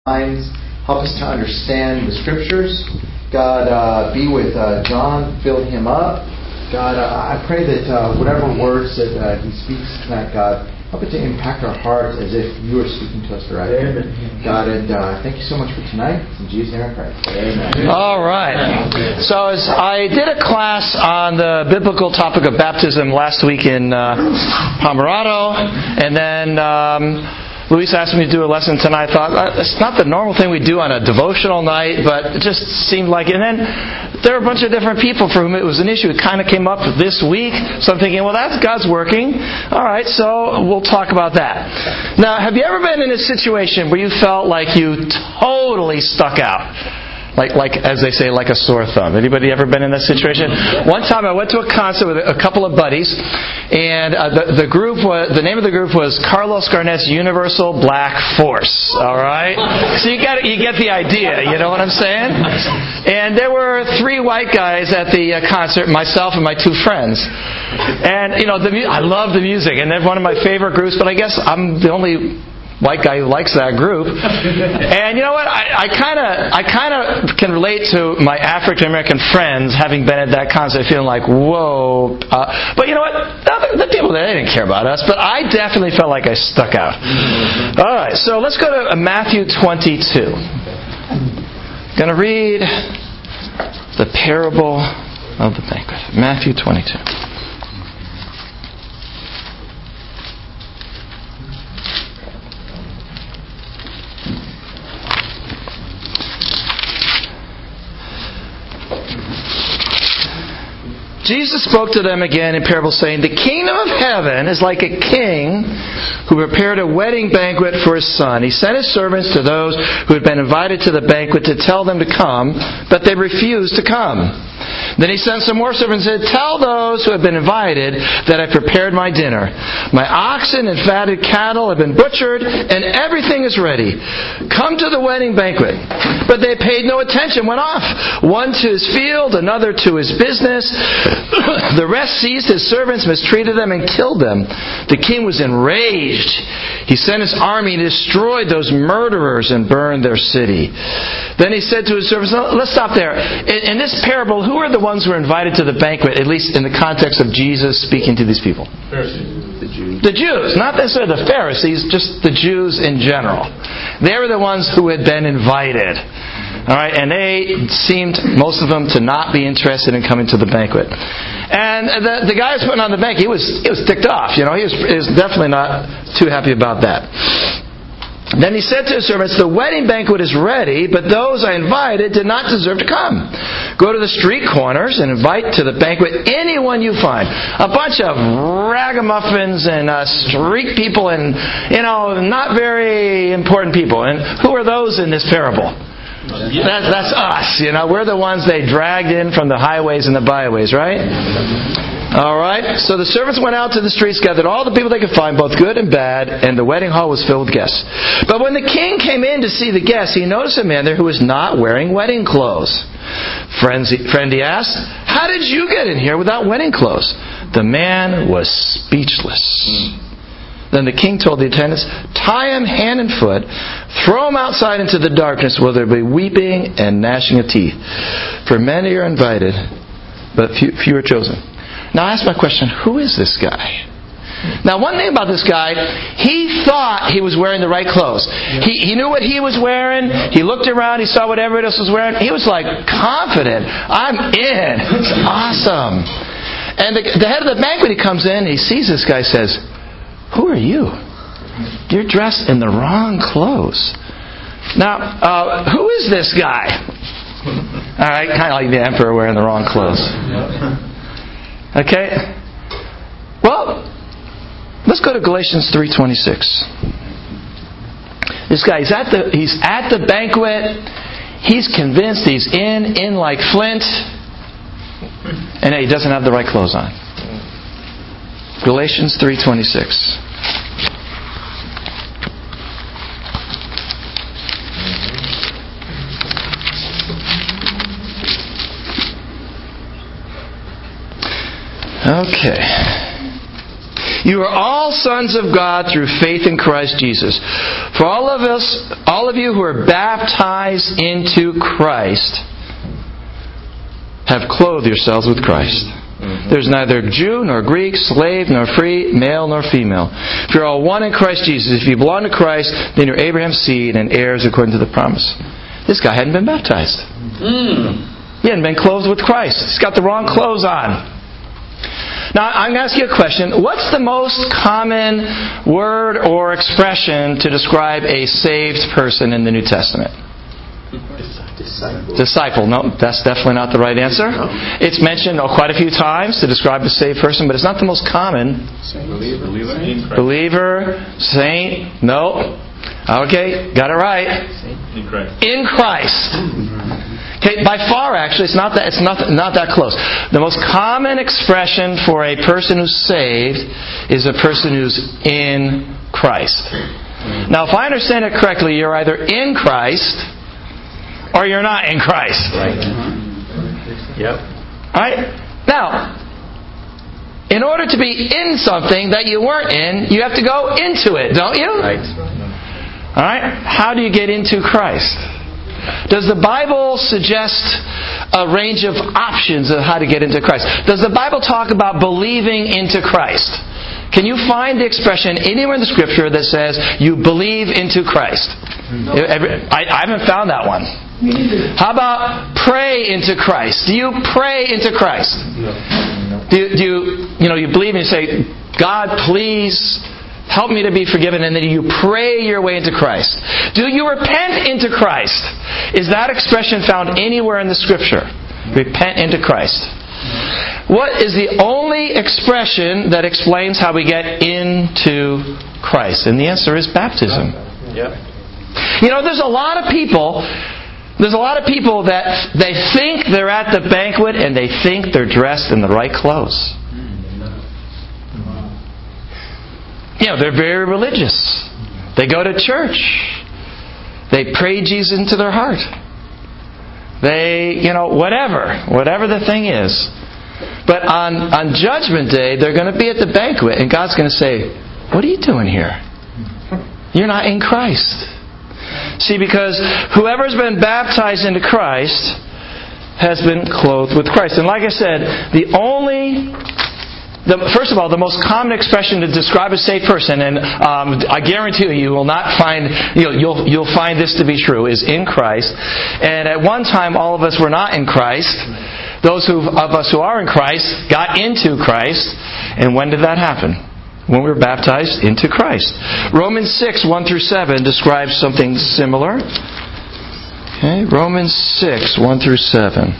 minds. Help us to understand the Scriptures. God, be with John. Fill him up. God, I pray that whatever words that he speaks tonight, God, help it to impact our hearts as if you are speaking to us directly. God, and thank you so much for tonight. In Jesus' name I pray. Amen. All right. So as I did a class on the biblical topic of baptism last week in Pomerado, and then Luis asked me to do a lesson tonight. I thought, it's not the normal thing we do on a devotional night, but it just seemed like it. And then there were a bunch of different people for whom it was an issue. It kind of came up this week. So I'm thinking, well, that's God's working. All right, so we'll talk about that. Now, have you ever been in a situation where you felt like you totally stuck out? Like as they say, like a sore thumb. Anybody ever been in that situation? One time I went to a concert with a couple of buddies, and the name of the group was Carlos Garnett's Universal Black Force. All right, so you get the idea. You know what I'm saying? And there were 3 white guys at the concert, myself and my 2 friends. And I love the music, and they're one of my favorite groups. But I guess I'm the only white guy who likes that group. And you know what? I kind of can relate to my African American friends having been at that concert, feeling like, whoa. But you know what? The people there, they didn't care about us. But I definitely felt like I stuck out. All right, so let's go to Matthew 22. I'm going to read the parable of the banquet. Matthew 22. Jesus spoke to them again in parables, saying, "The kingdom of heaven is like a king who prepared a wedding banquet for his son. He sent his servants to those who had been invited to the banquet to tell them to come, but they refused to come. Then he sent some more servants and said, 'Tell those who have been invited that I prepared my dinner. My oxen and fatted cattle have been butchered, and everything is ready. Come to the wedding banquet.' But they paid no attention, went off, one to his field, another to his business. The rest seized his servants, mistreated them, and killed them. The king was enraged. He sent his army and destroyed those murderers and burned their city. Then he said to his servants," now, let's stop there. In this parable, who are the ones who were invited to the banquet, at least in the context of Jesus speaking to these people? Pharisees. The Jews. Not necessarily the Pharisees, just the Jews in general. They were the ones who had been invited. All right, and they seemed, most of them, to not be interested in coming to the banquet. And the guy who was putting on the banquet, he was ticked off. He was definitely not too happy about that. Then he said to his servants, "The wedding banquet is ready, but those I invited did not deserve to come. Go to the street corners and invite to the banquet anyone you find." A bunch of ragamuffins and street people and, not very important people. And who are those in this parable? That's us. We're the ones they dragged in from the highways and the byways, right? All right. So the servants went out to the streets, gathered all the people they could find, both good and bad, and the wedding hall was filled with guests. But when the king came in to see the guests, he noticed a man there who was not wearing wedding clothes. Friend, he asked, "How did you get in here without wedding clothes?" The man was speechless. Then the king told the attendants, "Tie him hand and foot, throw him outside into the darkness where there will be weeping and gnashing of teeth. For many are invited, but few are chosen." Now I ask my question, who is this guy? Now one thing about this guy, he thought he was wearing the right clothes. He knew what he was wearing. He looked around, he saw what everybody else was wearing. He was like confident. I'm in. It's awesome. And the head of the banquet, he comes in, he sees this guy, says, "Who are you? You're dressed in the wrong clothes." Now, who is this guy? All right, kind of like the emperor wearing the wrong clothes. Okay. Well, let's go to Galatians 3:26. This guy, he's at the banquet. He's convinced he's in like flint, and he doesn't have the right clothes on. Galatians 3:26. Okay. You are all sons of God through faith in Christ Jesus. For all of you who are baptized into Christ have clothed yourselves with Christ. There's neither Jew nor Greek, slave nor free, male nor female. If you're all one in Christ Jesus, if you belong to Christ, then you're Abraham's seed and heirs according to the promise. This guy hadn't been baptized. He hadn't been clothed with Christ. He's got the wrong clothes on. Now, I'm going to ask you a question. What's the most common word or expression to describe a saved person in the New Testament? Disciple. No, that's definitely not the right answer. It's mentioned quite a few times to describe a saved person, but it's not the most common. Believer, saint. No. Okay, got it right. In Christ. Okay, by far, actually, it's not that close. The most common expression for a person who's saved is a person who's in Christ. Now, if I understand it correctly, you're either in Christ or you're not in Christ. Right. Yep. Alright? Now, in order to be in something that you weren't in, you have to go into it, don't you? Right. Alright? How do you get into Christ? Does the Bible suggest a range of options of how to get into Christ? Does the Bible talk about believing into Christ? Can you find the expression anywhere in the Scripture that says you believe into Christ? No. I haven't found that one. How about pray into Christ? Do you pray into Christ? No. Do you believe and you say, God, please help me to be forgiven, and then you pray your way into Christ? Do you repent into Christ? Is that expression found anywhere in the Scripture? Repent into Christ. What is the only expression that explains how we get into Christ? And the answer is baptism. Yep. There's a lot of people that they think they're at the banquet and they think they're dressed in the right clothes. They're very religious. They go to church. They pray Jesus into their heart. They, whatever the thing is. But on Judgment Day, they're going to be at the banquet and God's going to say, what are you doing here? You're not in Christ. See, because whoever's been baptized into Christ has been clothed with Christ. And like I said, first of all, the most common expression to describe a saved person, and I guarantee you will not find, you'll find this to be true, is in Christ. And at one time, all of us were not in Christ. Those of us who are in Christ got into Christ. And when did that happen? When we were baptized into Christ. Romans 6, 1 through 7 describes something similar. Okay, Romans 6, 1 through 7.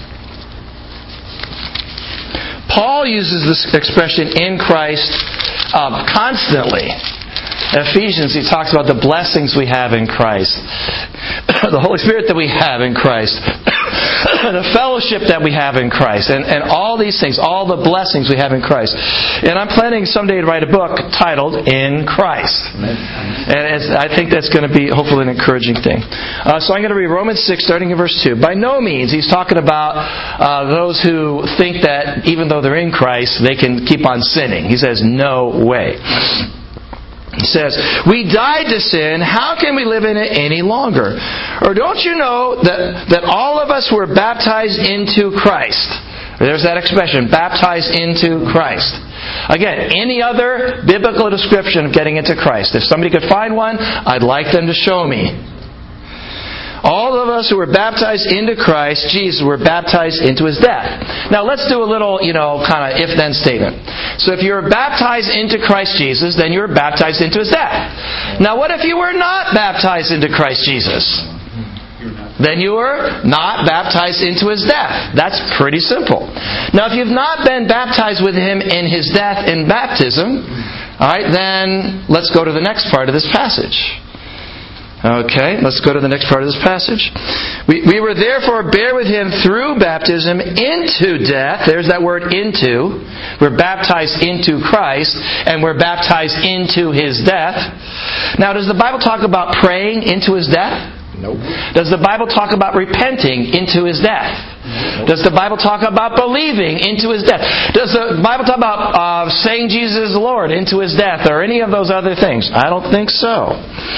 Paul uses this expression in Christ constantly. Ephesians, he talks about the blessings we have in Christ. The Holy Spirit that we have in Christ. The fellowship that we have in Christ. And all these things, all the blessings we have in Christ. And I'm planning someday to write a book titled In Christ. And I think that's going to be hopefully an encouraging thing. So I'm going to read Romans 6 starting in verse 2. By no means, he's talking about those who think that even though they're in Christ, they can keep on sinning. He says, no way. He says, we died to sin. How can we live in it any longer? Or don't you know that all of us were baptized into Christ? There's that expression, baptized into Christ. Again, any other biblical description of getting into Christ. If somebody could find one, I'd like them to show me. All of us who were baptized into Christ, Jesus, were baptized into His death. Now let's do a little, kind of if-then statement. So if you're baptized into Christ Jesus, then you're baptized into His death. Now what if you were not baptized into Christ Jesus? Then you were not baptized into His death. That's pretty simple. Now if you've not been baptized with Him in His death in baptism, alright, then let's go to the next part of this passage. Okay, let's go to the next part of this passage. We were therefore buried with Him through baptism into death. There's that word into. We're baptized into Christ, and we're baptized into His death. Now, does the Bible talk about praying into His death? Nope. Does the Bible talk about repenting into His death? Does the Bible talk about believing into His death? Does the Bible talk about saying Jesus is Lord into His death or any of those other things? I don't think so.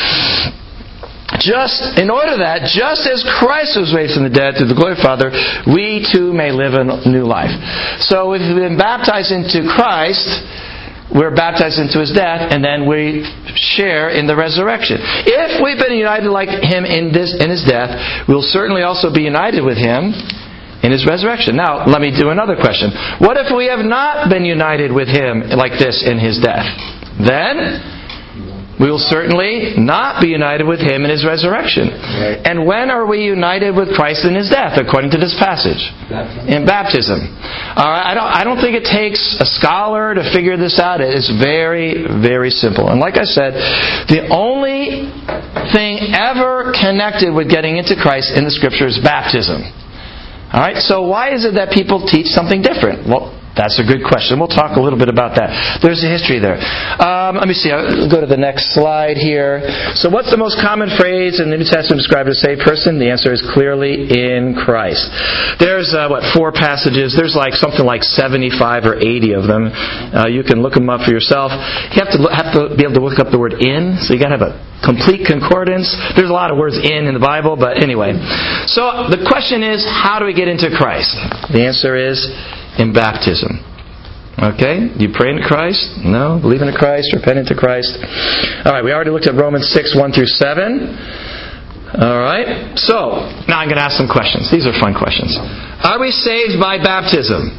Just as Christ was raised from the dead through the glory of the Father, we too may live a new life. So if we've been baptized into Christ, we're baptized into His death, and then we share in the resurrection. If we've been united like Him in His death, we'll certainly also be united with Him in His resurrection. Now, let me do another question. What if we have not been united with Him like this in His death? Then we will certainly not be united with Him in His resurrection. Right. And when are we united with Christ in His death, according to this passage? In baptism. All right, I don't think it takes a scholar to figure this out. It is very, very simple. And like I said, the only thing ever connected with getting into Christ in the Scripture is baptism. All right, so why is it that people teach something different? Well, that's a good question. We'll talk a little bit about that. There's a history there. Let me see. I'll go to the next slide here. So what's the most common phrase in the New Testament describing a saved person? The answer is clearly in Christ. There's, 4 passages. There's something like 75 or 80 of them. You can look them up for yourself. You have to be able to look up the word in. So you got to have a complete concordance. There's a lot of words in the Bible, but anyway. So the question is, how do we get into Christ? The answer is in baptism. Okay? You pray into Christ? No. Believe into Christ? Repent into Christ? Alright, we already looked at Romans 6, 1 through 7. Alright? So, now I'm going to ask some questions. These are fun questions. Are we saved by baptism?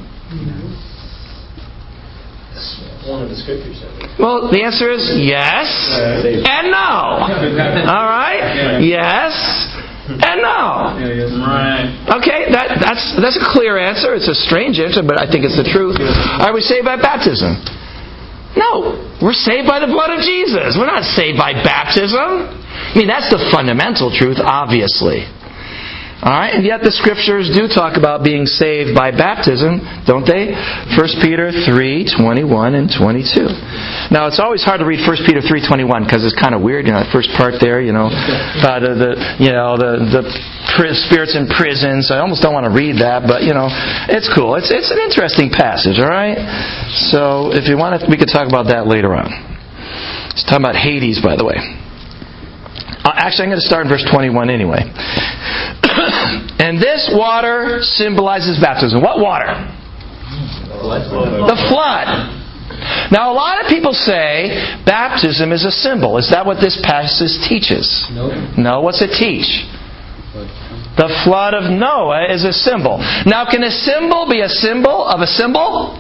One of the scriptures. Well, the answer is yes and no. Alright? Yes and no. Right. Okay, that's a clear answer. It's a strange answer, but I think it's the truth. Are we saved by baptism? No. We're saved by the blood of Jesus. We're not saved by baptism. I mean, that's the fundamental truth, obviously. Alright, and yet the Scriptures do talk about being saved by baptism, don't they? 1 Peter 3:21 and 22. Now, it's always hard to read 1 Peter 3:21 because it's kind of weird, the first part there, about the spirits in prison, so I almost don't want to read that, but, it's cool. It's an interesting passage, alright? So, if you want, we could talk about that later on. It's talking about Hades, by the way. Actually, I'm going to start in verse 21 anyway. And this water symbolizes baptism. What water? The flood. Now, a lot of people say baptism is a symbol. Is that what this passage teaches? No. What's it teach? The flood of Noah is a symbol. Now, can a symbol be a symbol of a symbol?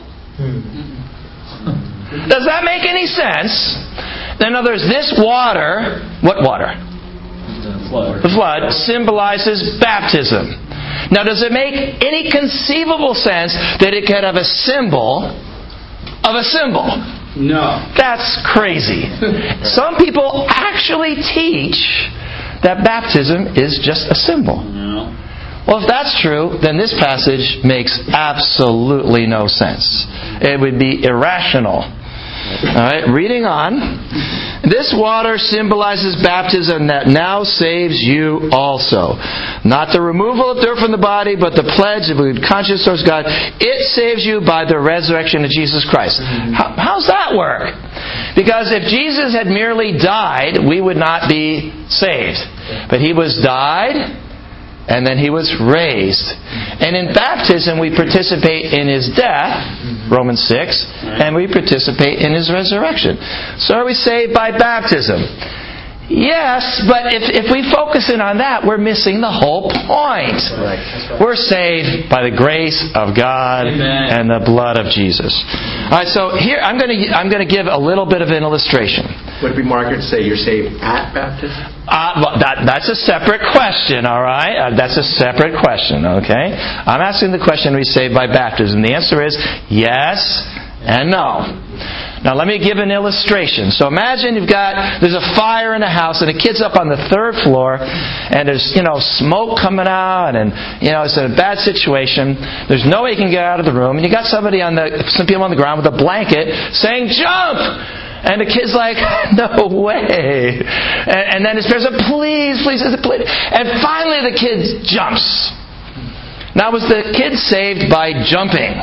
Does that make any sense? In other words, this water, what water? The flood symbolizes baptism. Now, does it make any conceivable sense that it could have a symbol of a symbol? No. That's crazy. Some people actually teach that baptism is just a symbol. No. Well, if that's true, then this passage makes absolutely no sense. It would be irrational. Alright, reading on. This water symbolizes baptism that now saves you also. Not the removal of dirt from the body, but the pledge of a conscience towards God. It saves you by the resurrection of Jesus Christ. How's that work? Because if Jesus had merely died, we would not be saved. But He was died, and then He was raised. And in baptism, we participate in His death, Romans 6, and we participate in His resurrection. So are we saved by baptism? Yes, but if we focus in on that, we're missing the whole point. Right. We're saved by the grace of God and the blood of Jesus. All right, so here I'm going to give a little bit of an illustration. Would it be more accurate to say you're saved at baptism? Well, that's a separate question, all right? That's a separate question, okay? I'm asking the question, are we saved by baptism? The answer is yes and no. Now, let me give an illustration. So imagine there's a fire in a house and a kid's up on the 3rd floor and there's, smoke coming out and, it's a bad situation. There's no way he can get out of the room. And you got some people on the ground with a blanket saying, "Jump!" And the kid's like, "No way." And then his parents are, please. And finally the kid jumps. Now, was the kid saved by jumping?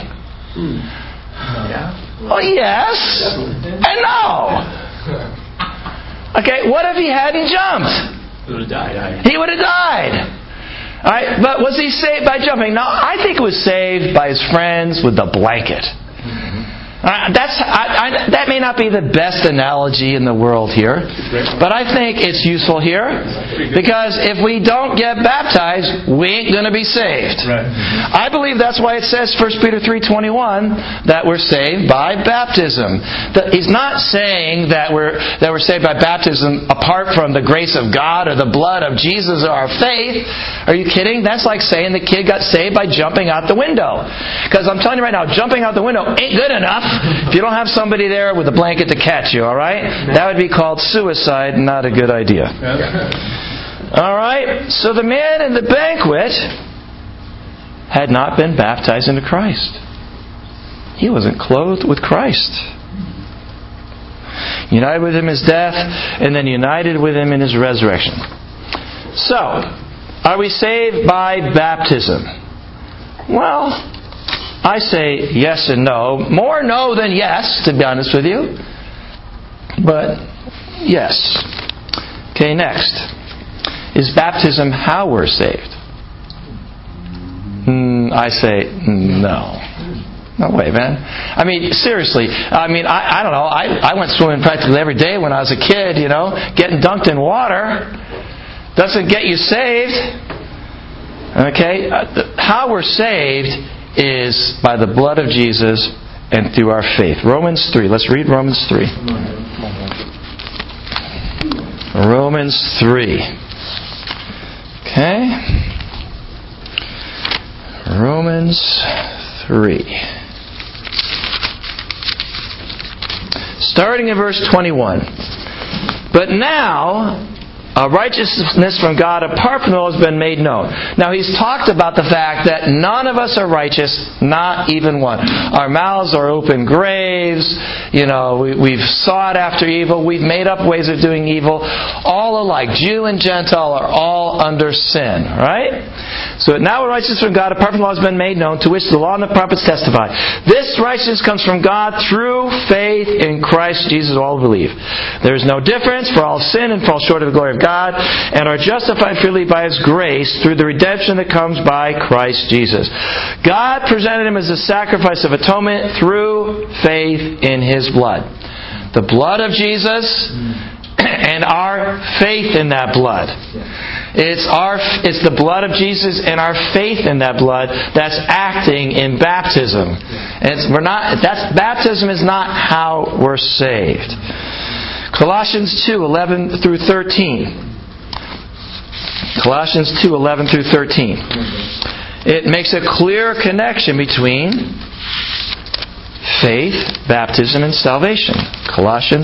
Well, yes and no. Okay, what if he hadn't jumped? He would have died. He would have died. All right, but was he saved by jumping? No, I think it was saved by his friends with the blanket. That may not be the best analogy in the world here, but I think it's useful here, because if we don't get baptized, we ain't going to be saved. I believe that's why it says 1 Peter 3:21 that we're saved by baptism. He's not saying that we're saved by baptism apart from the grace of God or the blood of Jesus or our faith. Are you kidding? That's like saying the kid got saved by jumping out the window. Because I'm telling you right now, jumping out the window ain't good enough if you don't have somebody there with a blanket to catch you, all right? That would be called suicide, not a good idea. All right? So the man in the banquet had not been baptized into Christ. He wasn't clothed with Christ. United with Him in His death, and then united with Him in His resurrection. So, are we saved by baptism? Well, I say yes and no. More no than yes, to be honest with you. But yes. Okay, next. Is baptism how we're saved? I say no. No way, man. I mean, seriously. I mean, I don't know. I went swimming practically every day when I was a kid, Getting dunked in water doesn't get you saved. Okay? How we're saved is by the blood of Jesus and through our faith. Romans 3. Let's read Romans 3. Romans 3. Okay? Romans 3. Starting in verse 21. But now, righteousness from God apart from the law has been made known. Now he's talked about the fact that none of us are righteous, not even one. Our mouths are open graves. We've sought after evil. We've made up ways of doing evil. All alike, Jew and Gentile, are all under sin. Right? So now righteousness from God apart from the law has been made known, to which the law and the prophets testify. This righteousness comes from God through faith in Christ Jesus, all who believe. There is no difference, for all have sinned and fall short of the glory of God, and are justified freely by His grace through the redemption that comes by Christ Jesus. God presented Him as a sacrifice of atonement through faith in His blood. The blood of Jesus and our faith in that blood. It's the blood of Jesus and our faith in that blood that's acting in baptism. Baptism is not how we're saved. Colossians 2:11 through 13. Colossians 2:11 through 13. It makes a clear connection between faith, baptism, and salvation. Colossians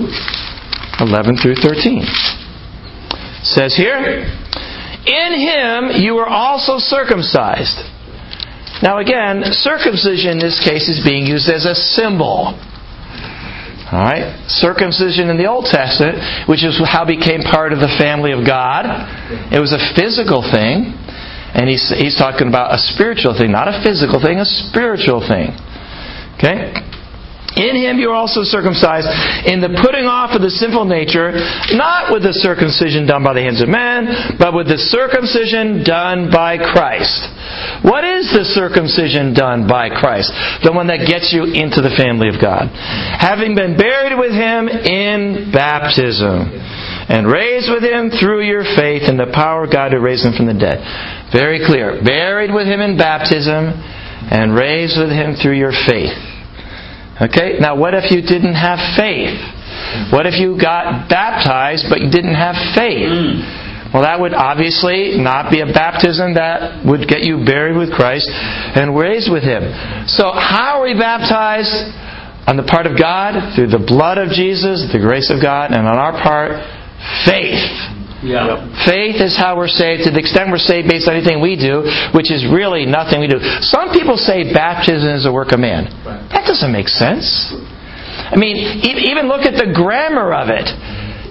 2:11 through 13. It says here, in Him you were also circumcised. Now again, circumcision in this case is being used as a symbol. Alright? Circumcision in the Old Testament, which is how it became part of the family of God. It was a physical thing. And he's talking about a spiritual thing. Not a physical thing, a spiritual thing. Okay? In Him you are also circumcised in the putting off of the sinful nature, not with the circumcision done by the hands of men, but with the circumcision done by Christ. What is the circumcision done by Christ? The one that gets you into the family of God. Having been buried with Him in baptism, and raised with Him through your faith in the power of God who raised Him from the dead. Very clear. Buried with Him in baptism, and raised with Him through your faith. Okay, now what if you didn't have faith? What if you got baptized but you didn't have faith? Well, that would obviously not be a baptism that would get you buried with Christ and raised with Him. So how are we baptized? On the part of God, through the blood of Jesus, the grace of God, and on our part, faith. Yeah. Faith is how we're saved, to the extent we're saved based on anything we do, which is really nothing we do. Some people say baptism is a work of man. That doesn't make sense. I mean, even look at the grammar of it.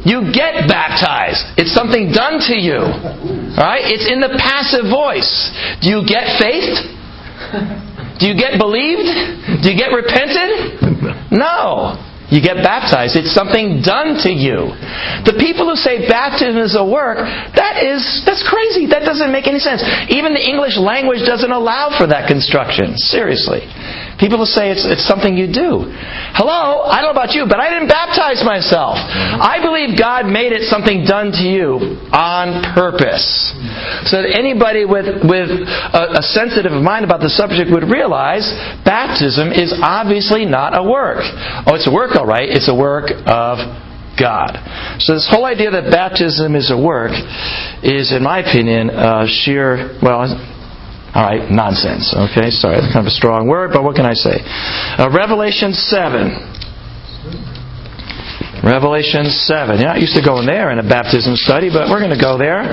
You get baptized. It's something done to you. Alright? It's in the passive voice. Do you get faith? Do you get believed? Do you get repented? No. You get baptized. It's something done to you. The people who say baptism is a work, that's crazy. That doesn't make any sense. Even the English language doesn't allow for that construction. Seriously. People will say it's something you do. Hello? I don't know about you, but I didn't baptize myself. I believe God made it something done to you on purpose. So that anybody with a sensitive mind about the subject would realize baptism is obviously not a work. Oh, it's a work, all right. It's a work of God. So this whole idea that baptism is a work is, in my opinion, nonsense. Okay, sorry, that's kind of a strong word, but what can I say? Revelation 7. Revelation 7. You're not used to going there in a baptism study, but we're going to go there.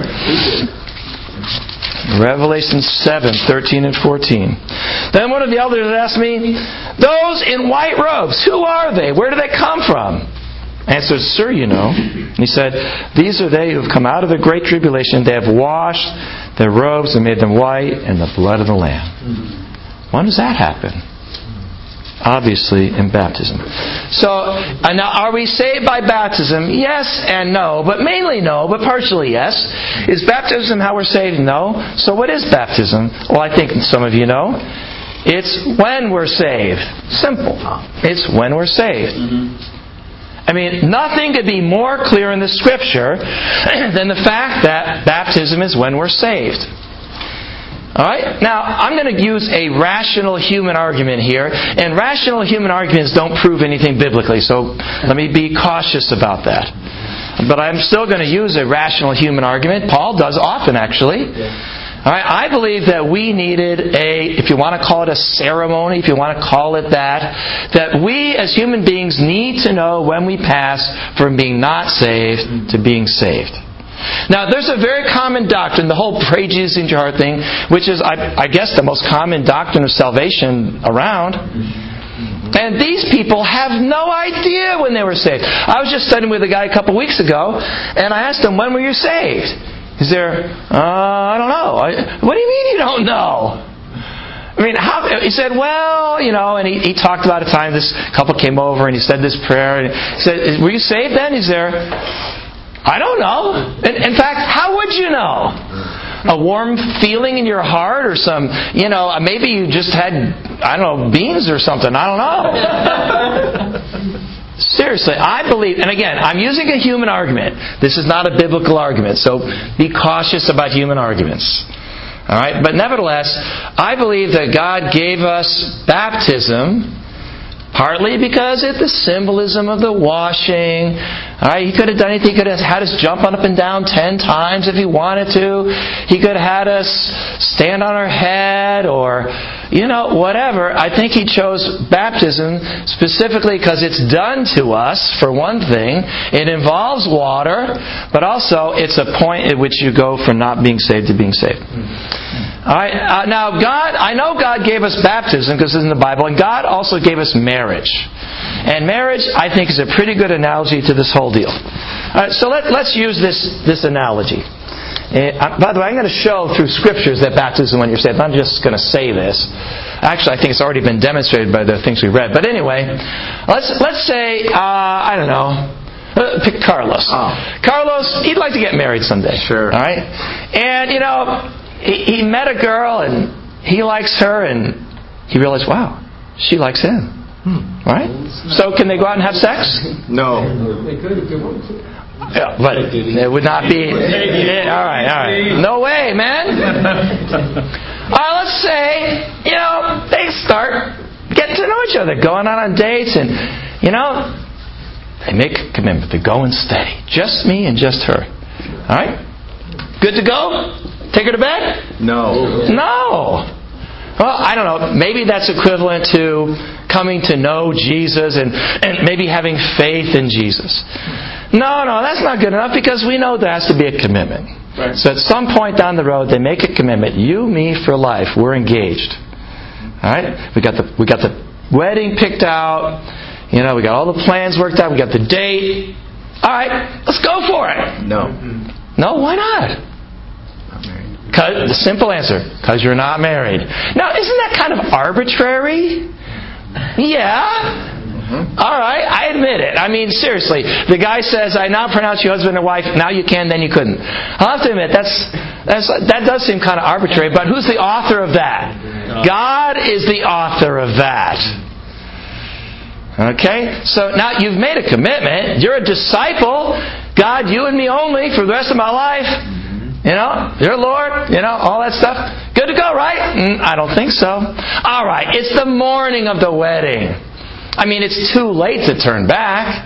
Revelation 7, 13 and 14. Then one of the elders asked me, those in white robes, who are they? Where do they come from? I answered, Sir, you know. And he said, these are they who have come out of the great tribulation. They have washed their robes and made them white in the blood of the Lamb. When does that happen? Obviously in baptism. So, now are we saved by baptism? Yes and no, but mainly no, but partially yes. Is baptism how we're saved? No. So what is baptism? Well, I think some of you know. It's when we're saved. Simple. It's when we're saved. I mean, nothing could be more clear in the Scripture than the fact that baptism is when we're saved. Alright? Now, I'm going to use a rational human argument here, and rational human arguments don't prove anything biblically, so let me be cautious about that. But I'm still going to use a rational human argument. Paul does often, actually. Alright, I believe that we needed if you want to call it a ceremony, if you want to call it that we as human beings need to know when we pass from being not saved to being saved. Now, there's a very common doctrine, the whole pray Jesus into your heart thing, which is, I guess, the most common doctrine of salvation around. And these people have no idea when they were saved. I was just studying with a guy a couple weeks ago, and I asked him, when were you saved? Is there, I don't know. What do you mean you don't know? I mean, he said, well, and he talked about a time this couple came over and he said this prayer. And he said, were you saved then? He's there. I don't know. In fact, how would you know? A warm feeling in your heart or some, maybe you just had, beans or something. I don't know. Seriously, I believe, and again, I'm using a human argument. This is not a biblical argument, so be cautious about human arguments. Alright? But nevertheless, I believe that God gave us baptism partly because it's the symbolism of the washing. Alright, He could have done anything. He could have had us jump up and down 10 times if He wanted to. He could have had us stand on our head or, whatever. I think He chose baptism specifically because it's done to us, for one thing. It involves water, but also it's a point at which you go from not being saved to being saved. Alright, now I know God gave us baptism because it's in the Bible, and God also gave us marriage. And marriage, I think, is a pretty good analogy to this whole deal. Alright, so let's use this analogy. By the way, I'm going to show through Scriptures that baptism when you're saved. I'm just going to say this. Actually, I think it's already been demonstrated by the things we read. But anyway, let's say, pick Carlos. Carlos, he'd like to get married someday. Sure. Alright? And, he met a girl and he likes her and he realized, wow, she likes him. Right? So can they go out and have sex? No. They could if they wanted to. Yeah, but it would not be... All right. No way, man. Let's say, they start getting to know each other, going out on dates, and, they make a commitment. They're going steady. Just me and just her. All right? Good to go? Take her to bed? No. Well, I don't know. Maybe that's equivalent to coming to know Jesus and maybe having faith in Jesus. No, that's not good enough because we know there has to be a commitment. Right. So at some point down the road, they make a commitment. You, me, for life. We're engaged. All right? We got the wedding picked out. We got all the plans worked out. We got the date. All right, let's go for it. No. No, why not? Not married. The simple answer, because you're not married. Now, isn't that kind of arbitrary? Yeah. All right, I admit it. I mean, seriously, the guy says, I now pronounce you husband and wife, now you can, then you couldn't. I'll have to admit, that does seem kind of arbitrary, but who's the author of that? God is the author of that. Okay? So now you've made a commitment. You're a disciple. God, you and me only for the rest of my life. You're Lord, all that stuff. Good to go, right? I don't think so. All right, it's the morning of the wedding. I mean, it's too late to turn back.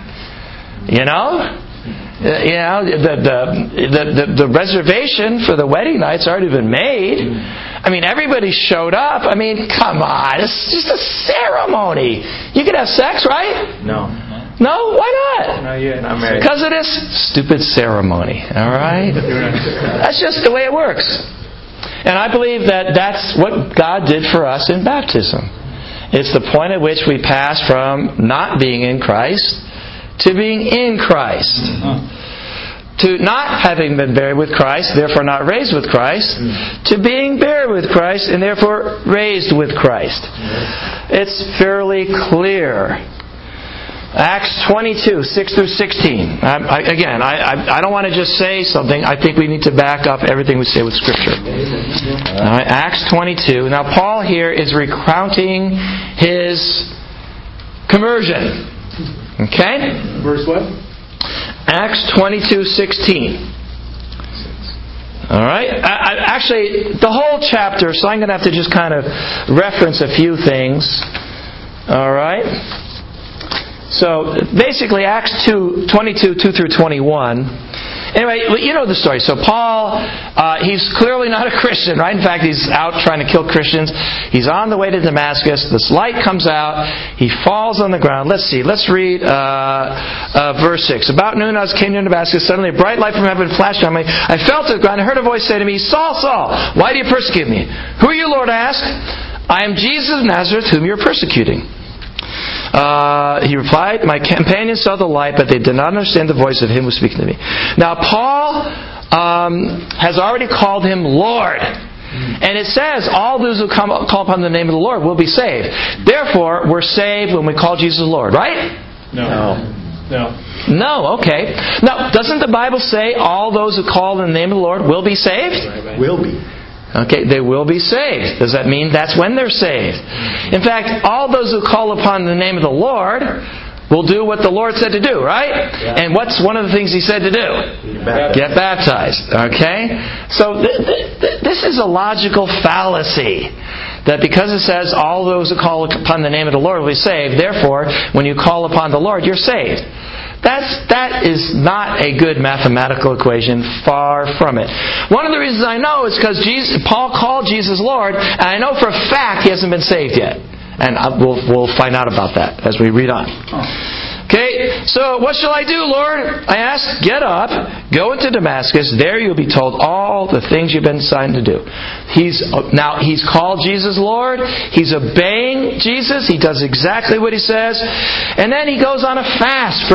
The reservation for the wedding night's already been made. I mean, everybody showed up. I mean, come on, it's just a ceremony. You can have sex, right? No. No? Why not? Not yet. Not married. Because of this stupid ceremony. All right? That's just the way it works. And I believe that that's what God did for us in baptism. It's the point at which we pass from not being in Christ to being in Christ. To not having been buried with Christ, therefore not raised with Christ, to being buried with Christ and therefore raised with Christ. It's fairly clear. Acts 22, 6 through 16. I don't want to just say something. I think we need to back up everything we say with Scripture. All right, Acts 22. Now, Paul here is recounting his conversion. Okay? Verse what? Acts 22:16. All right? Actually, the whole chapter, so I'm going to have to just kind of reference a few things. All right? So, basically, Acts 22, 2 through 21. Anyway, you know the story. So Paul, he's clearly not a Christian, right? In fact, he's out trying to kill Christians. He's on the way to Damascus. This light comes out. He falls on the ground. Let's see. Let's read verse 6. About noon I came near Damascus. Suddenly a bright light from heaven flashed on me. I fell to the ground. I heard a voice say to me, Saul, Saul, why do you persecute me? Who are you, Lord? I asked. I am Jesus of Nazareth, whom you're persecuting. He replied, my companions saw the light, but they did not understand the voice of him who was speaking to me. Now, Paul has already called him Lord. And it says, all those who call upon the name of the Lord will be saved. Therefore, we're saved when we call Jesus Lord, right? No, okay. Now, doesn't the Bible say all those who call in the name of the Lord will be saved? Will be. Okay, they will be saved. Does that mean that's when they're saved? In fact, all those who call upon the name of the Lord will do what the Lord said to do, right? Yeah. And what's one of the things He said to do? Get baptized. Okay? So this is a logical fallacy. That because it says all those who call upon the name of the Lord will be saved, therefore, when you call upon the Lord, you're saved. That is not a good mathematical equation. Far from it. One of the reasons I know is because Paul called Jesus Lord, and I know for a fact he hasn't been saved yet. And we'll find out about that as we read on. Okay, so what shall I do, Lord? I asked. Get up, go into Damascus. There you'll be told all the things you've been assigned to do. He's called Jesus Lord. He's obeying Jesus. He does exactly what He says. And then he goes on a fast for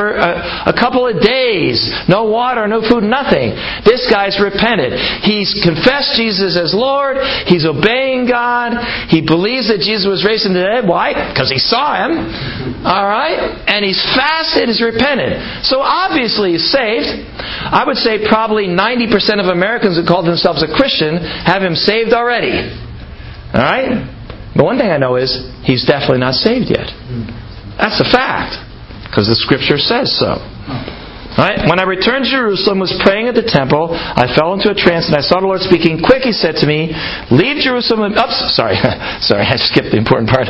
a couple of days. No water, no food, nothing. This guy's repented. He's confessed Jesus as Lord. He's obeying God. He believes that Jesus was raised from the dead. Why? Because he saw Him. All right? And he's fasted, he's repented. So obviously he's saved. I would say probably 90% of Americans who call themselves a Christian have him saved already. Alright? But one thing I know is he's definitely not saved yet. That's a fact. Because the Scripture says so. Right? When I returned to Jerusalem, was praying at the temple, I fell into a trance and I saw the Lord speaking. Quick, He said to me, leave Jerusalem. Sorry, I skipped the important part.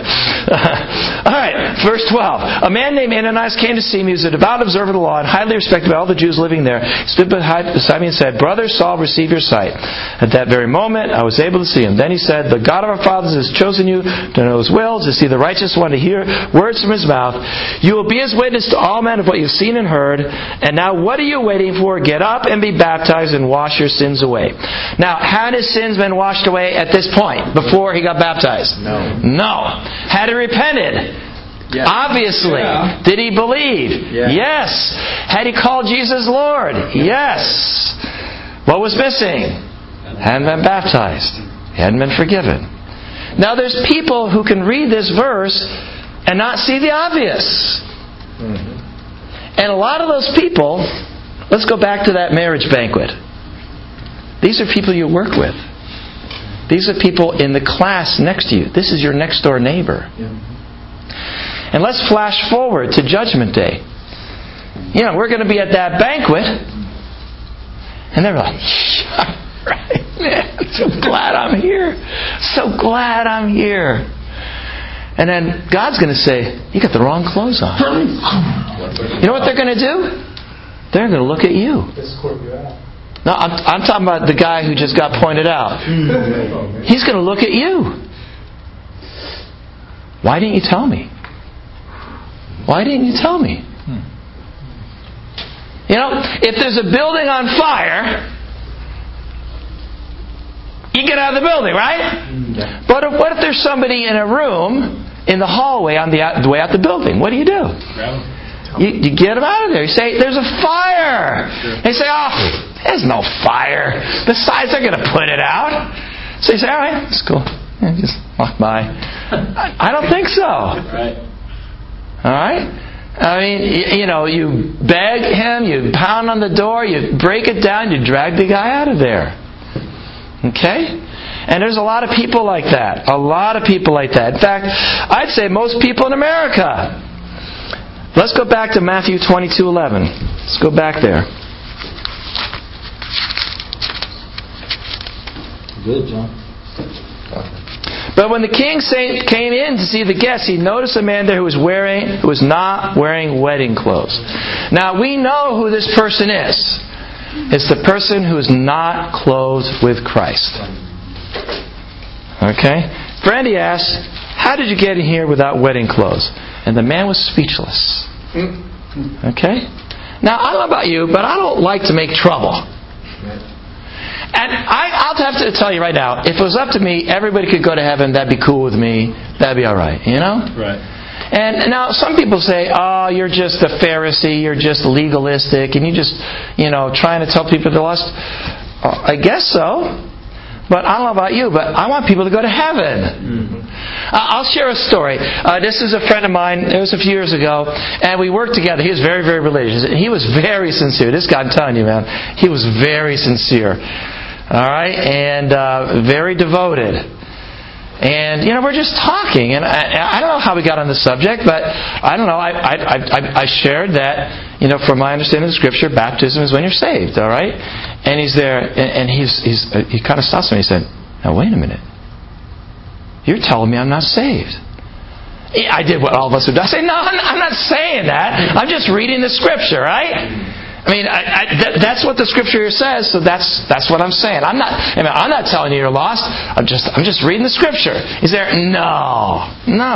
Alright, verse 12. A man named Ananias came to see me. He was a devout observer of the law and highly respected by all the Jews living there. He stood beside me and said, Brother Saul, receive your sight. At that very moment, I was able to see him. Then he said, the God of our fathers has chosen you to know His will, to see the righteous one, to hear words from His mouth. You will be His witness to all men of what you've seen and heard. And now what are you waiting for? Get up and be baptized and wash your sins away. Now, had his sins been washed away at this point, before he got baptized? No. Had he repented? Yes. Obviously. Yeah. Did he believe? Yeah. Yes. Had he called Jesus Lord? Yes. What was missing? Hadn't been baptized. He hadn't been forgiven. Now there's people who can read this verse and not see the obvious. And a lot of those people, let's go back to that marriage banquet. These are people you work with. These are people in the class next to you. This is your next door neighbor. And let's flash forward to Judgment Day. You know, we're going to be at that banquet. And they're like, right, man, so glad I'm here. So glad I'm here. And then God's going to say, you got the wrong clothes on. You know what they're going to do? They're going to look at you. No, I'm talking about the guy who just got pointed out. He's going to look at you. Why didn't you tell me? Why didn't you tell me? You know, if there's a building on fire, you get out of the building, right? But what if there's somebody in a room in the hallway on the way out the building? What do? You get them out of there. You say, there's a fire. They say, oh, there's no fire. Besides, they're going to put it out. So you say, all right, it's cool. Yeah, just walk by. I don't think so. All right? I mean, you know, you beg him, you pound on the door, you break it down, you drag the guy out of there. Okay? And there's a lot of people like that. A lot of people like that. In fact, I'd say most people in America. Let's go back to Matthew 22:11. Let's go back there. Good, John. But when the king came in to see the guests, he noticed a man there who was not wearing wedding clothes. Now we know who this person is. It's the person who is not clothed with Christ. Okay? Brandy asked, how did you get in here without wedding clothes? And the man was speechless. Okay? Now, I don't know about you, but I don't like to make trouble. And I'll have to tell you right now, if it was up to me, everybody could go to heaven, that'd be cool with me, that'd be alright, you know? Right. And now some people say, oh, you're just a Pharisee, you're just legalistic, and you just, trying to tell people they're lost. I guess so. But I don't know about you, but I want people to go to heaven. I'll share a story. This is a friend of mine. It was a few years ago, and we worked together. He was very, very religious. He was very sincere. This guy, I'm telling you, man, he was very sincere. All right, and very devoted. And we're just talking, and I don't know how we got on the subject, but I don't know. I shared that from my understanding of the Scripture, baptism is when you're saved. All right, and he's there, and he kind of stops me. He said, "Now wait a minute. You're telling me I'm not saved?" I did what all of us would do. I say, "No, I'm not saying that. I'm just reading the Scripture, right?" I mean, that's what the Scripture says, so that's what I'm saying. I'm not telling you you're lost. I'm just reading the Scripture. He's there. No.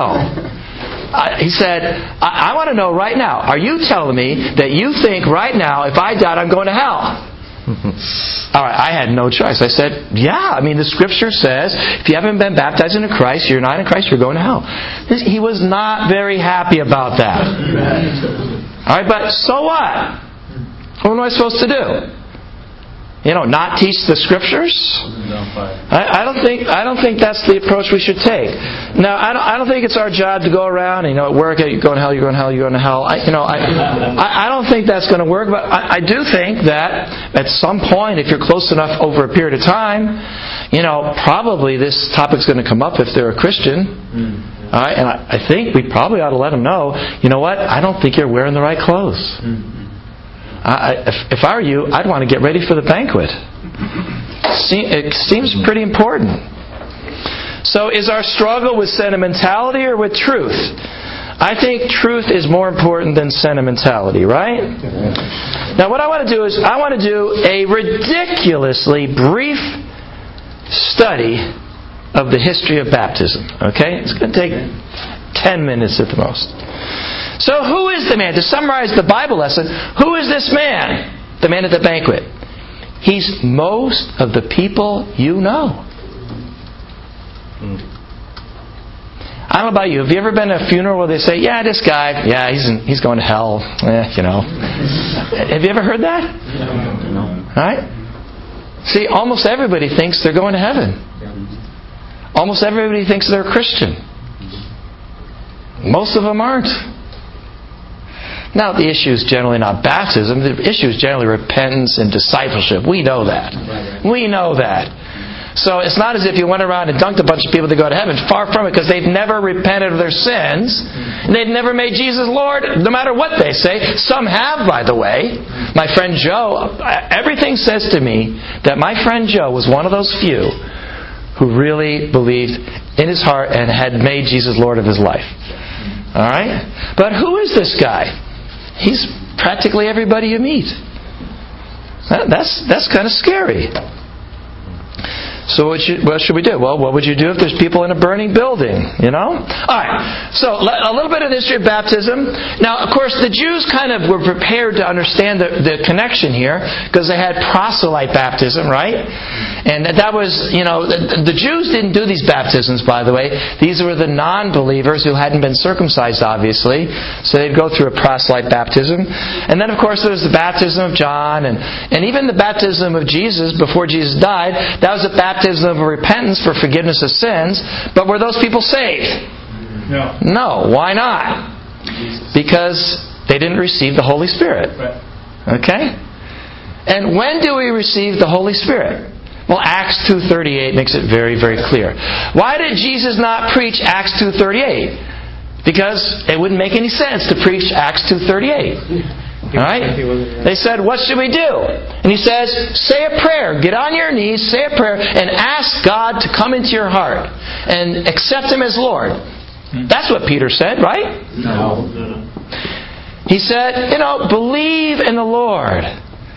He said, I want to know right now. Are you telling me that you think right now, if I died, I'm going to hell? All right, I had no choice. I said, yeah. I mean, the Scripture says, if you haven't been baptized into Christ, you're not in Christ, you're going to hell. He was not very happy about that. All right, but so what? What am I supposed to do? Not teach the Scriptures? I don't think that's the approach we should take. Now, I don't think it's our job to go around, at work, you're going to hell, you're going to hell, you're going to hell. I don't think that's going to work, but I do think that at some point, if you're close enough over a period of time, probably this topic's going to come up if they're a Christian. All right, and I think we probably ought to let them know, you know what, I don't think you're wearing the right clothes. If I were you, I'd want to get ready for the banquet. It seems pretty important. So is our struggle with sentimentality or with truth? I think truth is more important than sentimentality, right? Now what I want to do is, I want to do a ridiculously brief study of the history of baptism. Okay? It's going to take 10 minutes at the most. So who is the man? To summarize the Bible lesson, who is this man? The man at the banquet. He's most of the people you know. I don't know about you. Have you ever been to a funeral where they say, yeah, this guy, yeah, he's going to hell. You know. Have you ever heard that? No. Right? See, almost everybody thinks they're going to heaven. Almost everybody thinks they're a Christian. Most of them aren't. Now, the issue is generally not baptism. The issue is generally repentance and discipleship. We know that. We know that. So it's not as if you went around and dunked a bunch of people to go to heaven. Far from it, because they've never repented of their sins. And they've never made Jesus Lord, no matter what they say. Some have, by the way. My friend Joe, everything says to me that my friend Joe was one of those few who really believed in his heart and had made Jesus Lord of his life. Alright? But who is this guy? He's practically everybody you meet. That's kind of scary. So what should we do? Well, what would you do if there's people in a burning building? You know? Alright, so a little bit of the history of baptism. Now, of course, the Jews kind of were prepared to understand the connection here because they had proselyte baptism, right? And that was, the Jews didn't do these baptisms, by the way. These were the non-believers who hadn't been circumcised, obviously. So they'd go through a proselyte baptism. And then, of course, there was the baptism of John and even the baptism of Jesus before Jesus died. That was a baptism of repentance for forgiveness of sins. But were those people saved? No. No. Why not? Because they didn't receive the Holy Spirit. Okay? And when do we receive the Holy Spirit? Well, Acts 2:38 makes it very, very clear. Why did Jesus not preach Acts 2:38? Because it wouldn't make any sense to preach Acts 2:38. Alright? They said, what should we do? And He says, say a prayer. Get on your knees, say a prayer, and ask God to come into your heart and accept Him as Lord. That's what Peter said, right? No. He said, believe in the Lord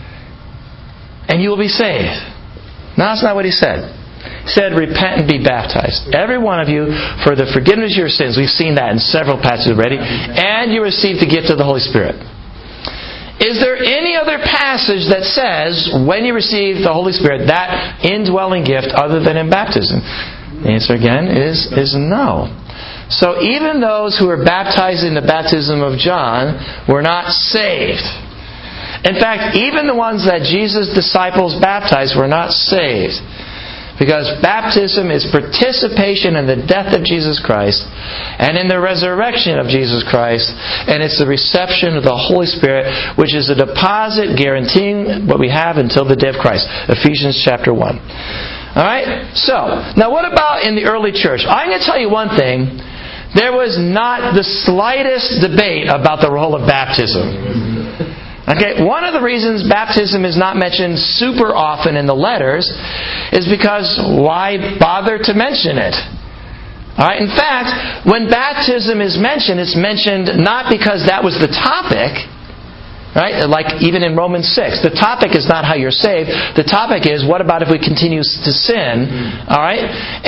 and you will be saved. No, that's not what He said. He said, repent and be baptized. Every one of you for the forgiveness of your sins. We've seen that in several passages already. And you receive the gift of the Holy Spirit. Is there any other passage that says, when you receive the Holy Spirit, that indwelling gift other than in baptism? The answer again is no. So even those who were baptized in the baptism of John were not saved. In fact, even the ones that Jesus' disciples baptized were not saved. Because baptism is participation in the death of Jesus Christ and in the resurrection of Jesus Christ. And it's the reception of the Holy Spirit, which is a deposit guaranteeing what we have until the day of Christ. Ephesians chapter 1. Alright? So, now what about in the early church? I'm going to tell you one thing. There was not the slightest debate about the role of baptism. Okay, one of the reasons baptism is not mentioned super often in the letters is because why bother to mention it? Alright, in fact, when baptism is mentioned, it's mentioned not because that was the topic, right? Like even in Romans 6. The topic is not how you're saved. The topic is, what about if we continue to sin? Alright?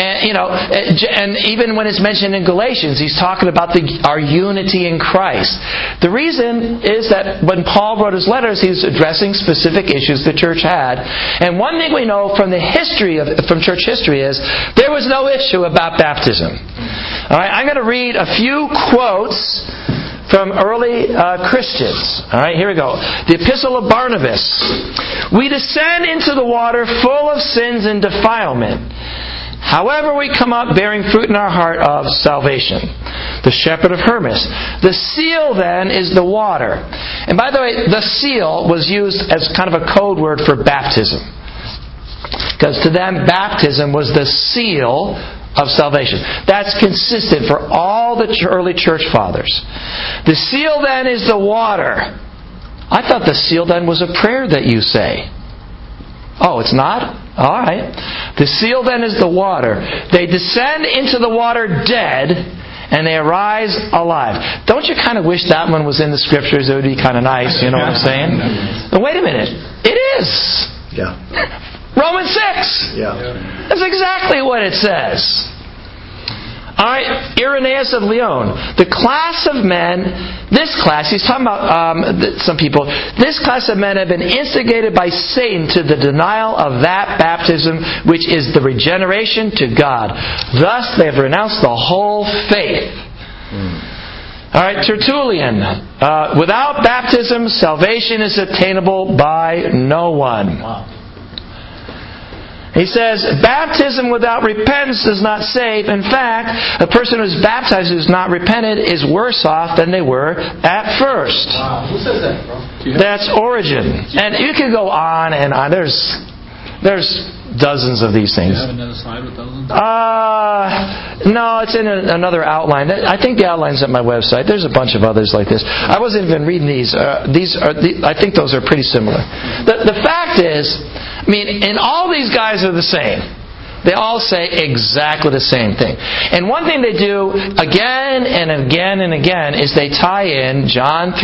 And even when it's mentioned in Galatians, he's talking about our unity in Christ. The reason is that when Paul wrote his letters, he's addressing specific issues the church had. And one thing we know from from church history is there was no issue about baptism. Alright? I'm going to read a few quotes from early Christians. Alright, here we go. The Epistle of Barnabas. We descend into the water full of sins and defilement. However, we come up bearing fruit in our heart of salvation. The Shepherd of Hermas. The seal then is the water. And by the way, the seal was used as kind of a code word for baptism. Because to them, baptism was the seal of salvation. That's consistent for all the early church fathers. The seal then is the water. I thought the seal then was a prayer that you say. Oh, it's not? Alright. The seal then is the water. They descend into the water dead, and they arise alive. Don't you kind of wish that one was in the Scriptures? It would be kind of nice, you know what I'm saying? But wait a minute. It is. Yeah. Romans 6. Yeah. That's exactly what it says. All right, Irenaeus of Lyon. The class of men, this class, he's talking about some people, this class of men have been instigated by Satan to the denial of that baptism which is the regeneration to God. Thus they have renounced the whole faith. All right, Tertullian. Without baptism, salvation is attainable by no one. Wow. He says, baptism without repentance does not save. In fact, a person who is baptized who is not repented is worse off than they were at first. Wow. Who says that, bro? That's Origen. And you can go on and on. There's dozens of these things. Do you have another slide with those? No, it's in another outline. I think the outline's at my website. There's a bunch of others like this. I wasn't even reading these. I think those are pretty similar. The fact is, I mean, and all these guys are the same. They all say exactly the same thing. And one thing they do again and again and again is they tie in John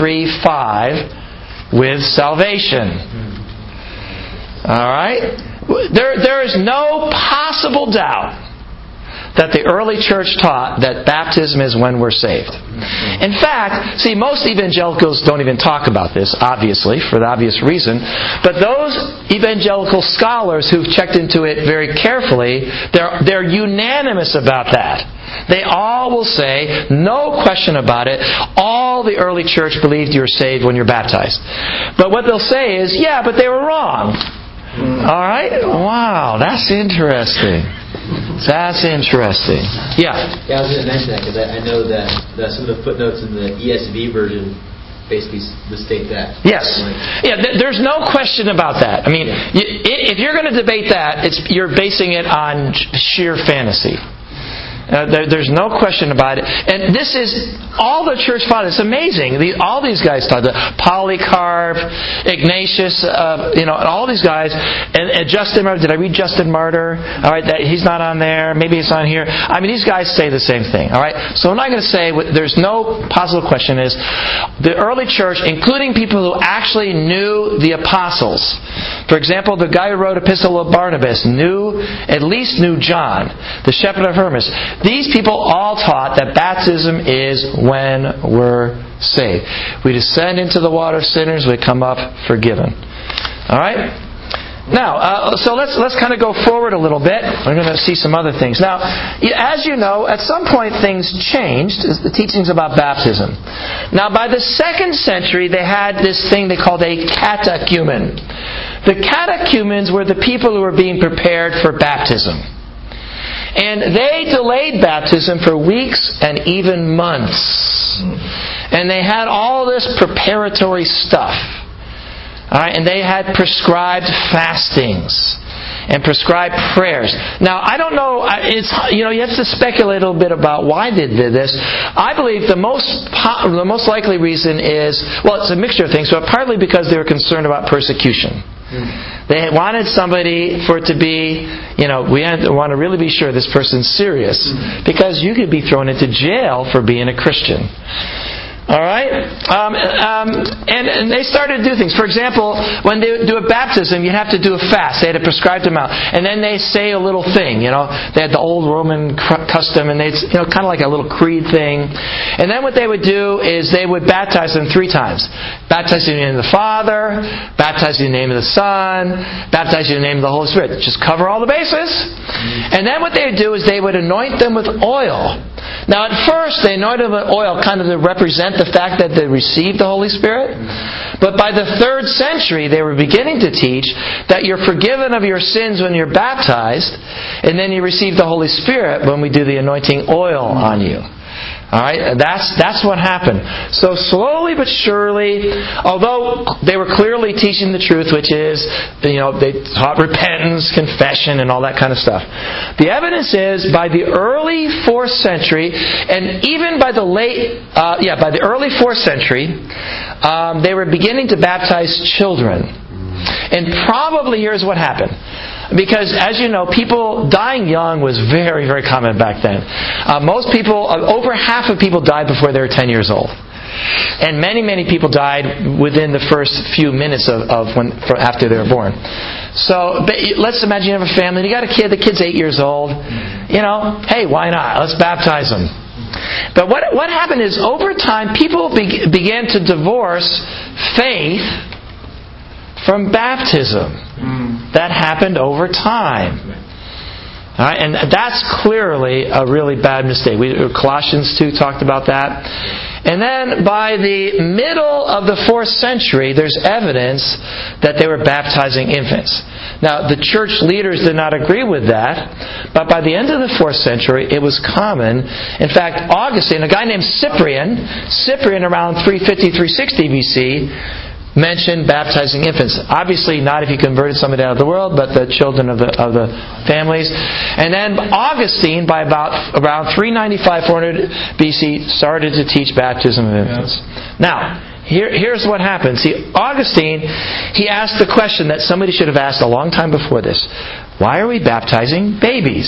3:5 with salvation. All right? There is no possible doubt that the early church taught that baptism is when we're saved. In fact, see, most evangelicals don't even talk about this, obviously, for the obvious reason. But those evangelical scholars who've checked into it very carefully, they're unanimous about that. They all will say, no question about it, all the early church believed you were saved when you're baptized. But what they'll say is, yeah, but they were wrong. All right? Wow, that's interesting. That's interesting. Yeah. Yeah, I was going to mention that because I know that some of the footnotes in the ESV version basically state that. Yes. Yeah, there's no question about that. I mean, if you're going to debate that, you're basing it on sheer fantasy. There's no question about it. And this is all the church fathers. It's amazing. All these guys taught. Polycarp, Ignatius, all these guys. And Justin Martyr. Did I read Justin Martyr? All right, he's not on there. Maybe it's on here. I mean, these guys say the same thing. All right. So I'm not going to say there's no possible question is the early church, including people who actually knew the apostles. For example, the guy who wrote Epistle of Barnabas at least knew John, the shepherd of Hermas. These people all taught that baptism is when we're saved. We descend into the water of sinners, we come up forgiven. All right? Now, so let's kind of go forward a little bit. We're going to see some other things. Now, as you know, at some point things changed, the teachings about baptism. Now, by the 2nd century, they had this thing they called a catechumen. The catechumens were the people who were being prepared for baptism. And they delayed baptism for weeks and even months. And they had all this preparatory stuff. All right, and they had prescribed fastings and prescribed prayers. Now, I don't know. You have to speculate a little bit about why they did this. I believe the most likely reason is, well, it's a mixture of things, but partly because they were concerned about persecution. They wanted somebody for it to be, we want to really be sure this person's serious, because you could be thrown into jail for being a Christian. All right? And they started to do things. For example, when they do a baptism, you'd have to do a fast. They had a prescribed amount. And then they say a little thing, They had the old Roman custom, and they'd, kind of like a little creed thing. And then what they would do is they would baptize them 3 times. Baptize in the name of the Father, baptize in the name of the Son, baptize in the name of the Holy Spirit. Just cover all the bases. And then what they would do is they would anoint them with oil. Now at first they anointed them with oil kind of to represent the fact that they received the Holy Spirit. But by the 3rd century they were beginning to teach that you're forgiven of your sins when you're baptized, and then you receive the Holy Spirit when we do the anointing oil on you. All right, that's what happened. So slowly but surely, although they were clearly teaching the truth, which is, they taught repentance, confession, and all that kind of stuff. The evidence is by the early 4th century, and even by the by the early 4th century, they were beginning to baptize children. And probably here's what happened. Because, as you know, people dying young was very, very common back then. Most people, over half of people died before they were 10 years old. And many, many people died within the first few minutes after they were born. So let's imagine you have a family, and you got a kid, the kid's 8 years old. Hey, why not? Let's baptize him. But what happened is, over time, people began to divorce faith from baptism. That happened over time. All right, and that's clearly a really bad mistake. Colossians 2 talked about that. And then by the middle of the 4th century, there's evidence that they were baptizing infants. Now, the church leaders did not agree with that, but by the end of the 4th century, it was common. In fact, Augustine, a guy named Cyprian around 350, 360 BC, mentioned baptizing infants. Obviously not if you converted somebody out of the world, but the children of the families. And then Augustine, by around 395, 400 BC, started to teach baptism of infants. Now, here's what happened. See, Augustine, he asked the question that somebody should have asked a long time before this. Why are we baptizing babies?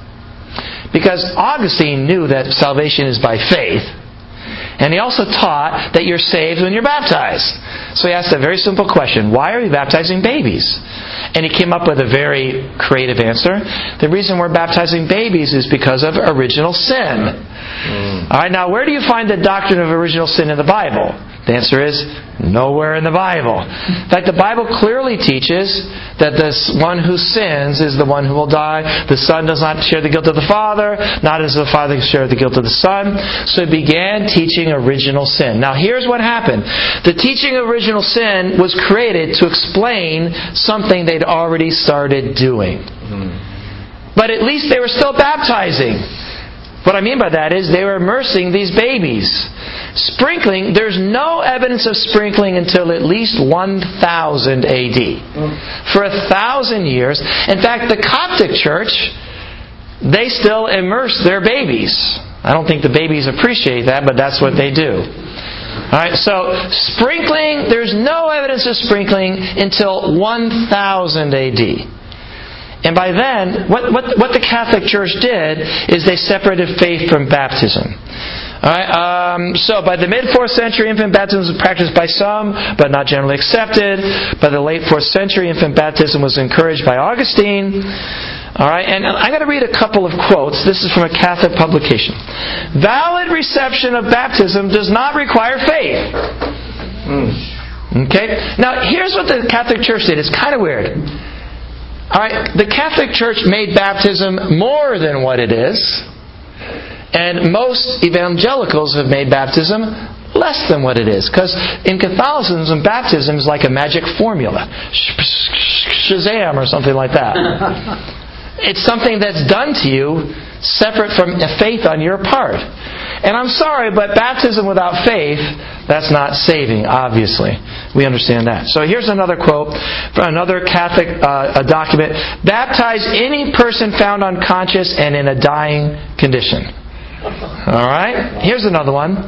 Because Augustine knew that salvation is by faith. And he also taught that you're saved when you're baptized. So he asked a very simple question. Why are we baptizing babies? And he came up with a very creative answer. The reason we're baptizing babies is because of original sin. Alright, now where do you find the doctrine of original sin in the Bible? The answer is nowhere in the Bible. In fact, the Bible clearly teaches that this one who sins is the one who will die. The Son does not share the guilt of the Father, not as the Father share the guilt of the Son. So he began teaching original sin. Now here's what happened. The teaching of original sin was created to explain something they'd already started doing. But at least they were still baptizing. What I mean by that is they were immersing these babies. Sprinkling, there's no evidence of sprinkling until at least 1000 AD. For 1,000 years. In fact, the Coptic Church, they still immerse their babies. I don't think the babies appreciate that, but that's what they do. Alright, so sprinkling, there's no evidence of sprinkling until 1000 AD. And by then, what the Catholic Church did is they separated faith from baptism. Alright, so by the mid-4th century, infant baptism was practiced by some, but not generally accepted. By the late 4th century, infant baptism was encouraged by Augustine. Alright, and I'm going to read a couple of quotes. This is from a Catholic publication. Valid reception of baptism does not require faith. Okay? Now, here's what the Catholic Church did. It's kind of weird. Alright, the Catholic Church made baptism more than what it is. And most evangelicals have made baptism less than what it is. Because in Catholicism, baptism is like a magic formula. Shazam or something like that. It's something that's done to you separate from faith on your part. And I'm sorry, but baptism without faith, that's not saving, obviously. We understand that. So here's another quote from another Catholic document. Baptize any person found unconscious and in a dying condition. Alright? Here's another one.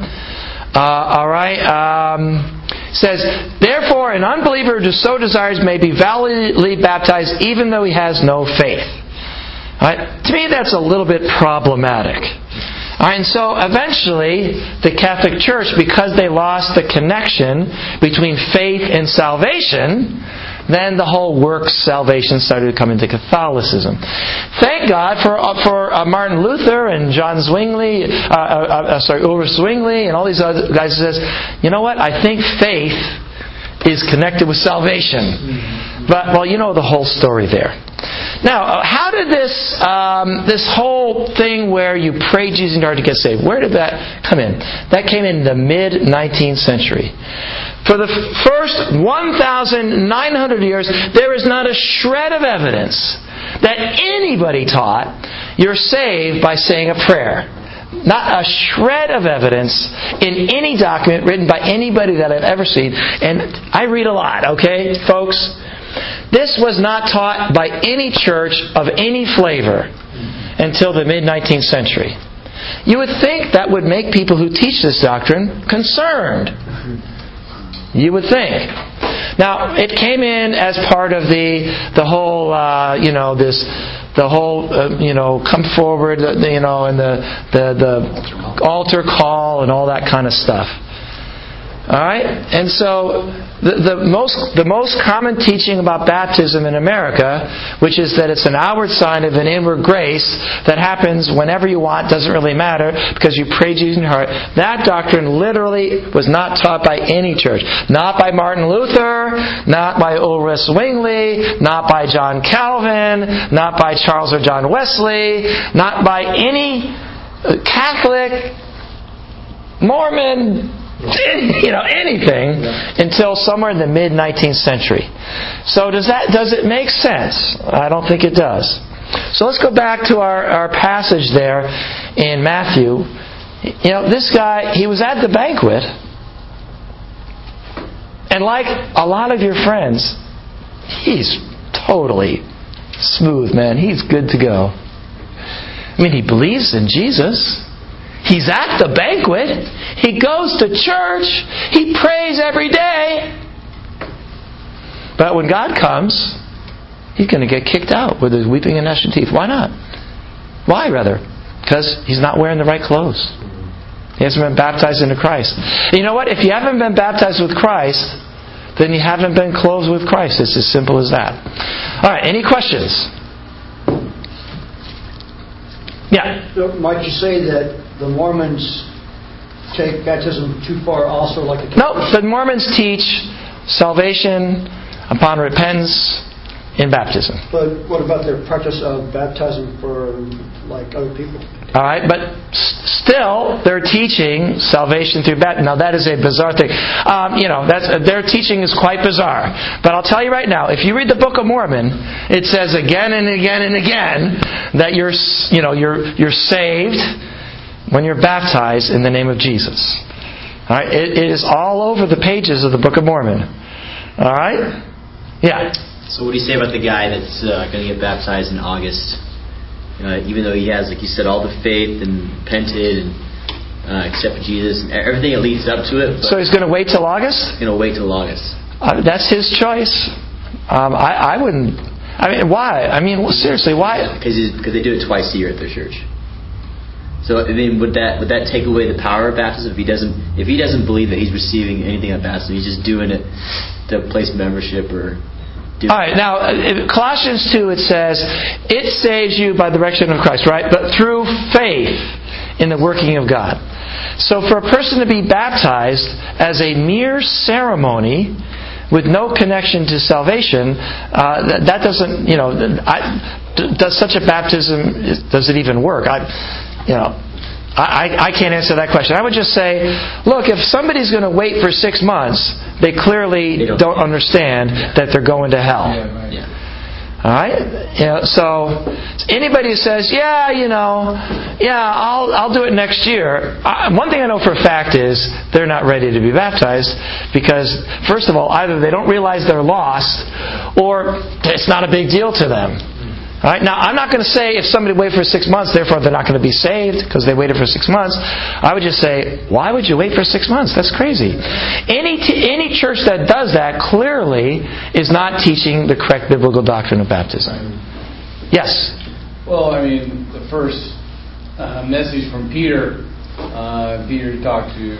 Says, therefore, an unbeliever who so desires may be validly baptized even though he has no faith. Alright? To me, that's a little bit problematic. And so eventually, the Catholic Church, because they lost the connection between faith and salvation, then the whole works salvation started to come into Catholicism. Thank God for Martin Luther and John Zwingli, Ulrich Zwingli, and all these other guys who says, you know what? I think faith is connected with salvation. But, well, you know the whole story there. Now, how did this whole thing where you pray Jesus in order to get saved, where did that come in? That came in the mid-19th century. For the first 1,900 years, there is not a shred of evidence that anybody taught you're saved by saying a prayer. Not a shred of evidence in any document written by anybody that I've ever seen. And I read a lot, okay, folks? This was not taught by any church of any flavor until the mid-19th century. You would think that would make people who teach this doctrine concerned. You would think. Now, it came in as part of the whole, come forward, and the altar call and all that kind of stuff. All right? And so the most common teaching about baptism in America, which is that it's an outward sign of an inward grace that happens whenever you want, doesn't really matter, because you pray Jesus in your heart, that doctrine literally was not taught by any church. Not by Martin Luther, not by Ulrich Zwingli, not by John Calvin, not by Charles or John Wesley, not by any Catholic, Mormon, anything until somewhere in the mid-19th century. So does it make sense? I don't think it does. So let's go back to our passage there in Matthew. This guy, he was at the banquet, and like a lot of your friends, he's totally smooth, man. He's good to go. I mean, he believes in Jesus. He's at the banquet. He goes to church. He prays every day. But when God comes, he's going to get kicked out with his weeping and gnashing teeth. Why not? Why, rather? Because he's not wearing the right clothes. He hasn't been baptized into Christ. You know what? If you haven't been baptized with Christ, then you haven't been clothed with Christ. It's as simple as that. All right, any questions? Yeah. So might you say that the Mormons take baptism too far also, like the No, the Mormons teach salvation upon repentance in baptism. But what about their practice of baptizing for like other people? All right, but still they're teaching salvation through baptism. Now that is a bizarre thing. Their teaching is quite bizarre. But I'll tell you right now, if you read the Book of Mormon, it says again and again and again that you're saved when you're baptized in the name of Jesus. All right, it is all over the pages of the Book of Mormon. All right, yeah. So what do you say about the guy that's going to get baptized in August? Even though he has, like you said, all the faith and repented and accepted Jesus and everything that leads up to it. So he's going to wait till August? Wait till August. That's his choice. I wouldn't. I mean, why? I mean, seriously, why? Because they do it twice a year at their church. So I mean, would that take away the power of baptism if he doesn't believe that he's receiving anything at baptism? He's just doing it to place membership or. All right, now, Colossians 2, it says, it saves you by the direction of Christ, right? But through faith in the working of God. So for a person to be baptized as a mere ceremony with no connection to salvation, that doesn't, does such a baptism, does it even work? I can't answer that question. I would just say, look, if somebody's going to wait for 6 months, they clearly don't understand that they're going to hell. All right? So anybody who says, I'll do it next year. One thing I know for a fact is they're not ready to be baptized because, first of all, either they don't realize they're lost or it's not a big deal to them. All right? Now, I'm not going to say if somebody waited for 6 months, therefore they're not going to be saved because they waited for 6 months. I would just say, why would you wait for 6 months? That's crazy. Any church that does that clearly is not teaching the correct biblical doctrine of baptism. Yes? Well, I mean, the first message from Peter, Peter talked to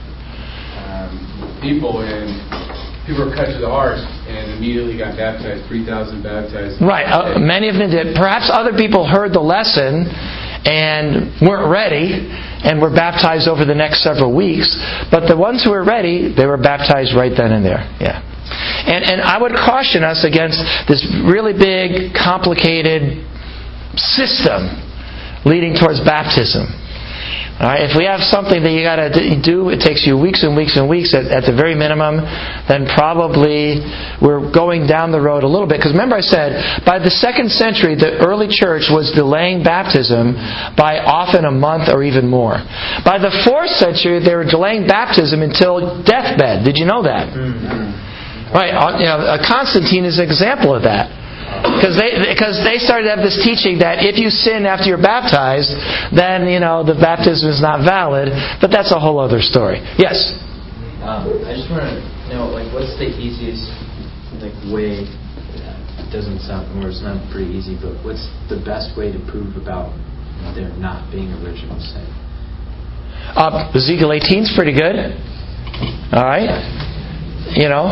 people, and people were cut to the heart and immediately got baptized. 3,000 baptized. Right. Many of them did. Perhaps other people heard the lesson and weren't ready and were baptized over the next several weeks. But the ones who were ready, they were baptized right then and there. Yeah. And I would caution us against this really big, complicated system leading towards baptism. All right, if we have something that you got to do, it takes you weeks and weeks and weeks at the very minimum, then probably we're going down the road a little bit. Because remember I said, by the 2nd century, the early church was delaying baptism by often a month or even more. By the 4th century, they were delaying baptism until deathbed. Did you know that? Mm-hmm. Right, Constantine is an example of that. Because they started to have this teaching that if you sin after you're baptized, then the baptism is not valid. But that's a whole other story. Yes. I just want to know, what's the easiest way? It doesn't sound, or it's not pretty easy, but what's the best way to prove about there not being original sin? Ezekiel 18 is pretty good. All right? You know?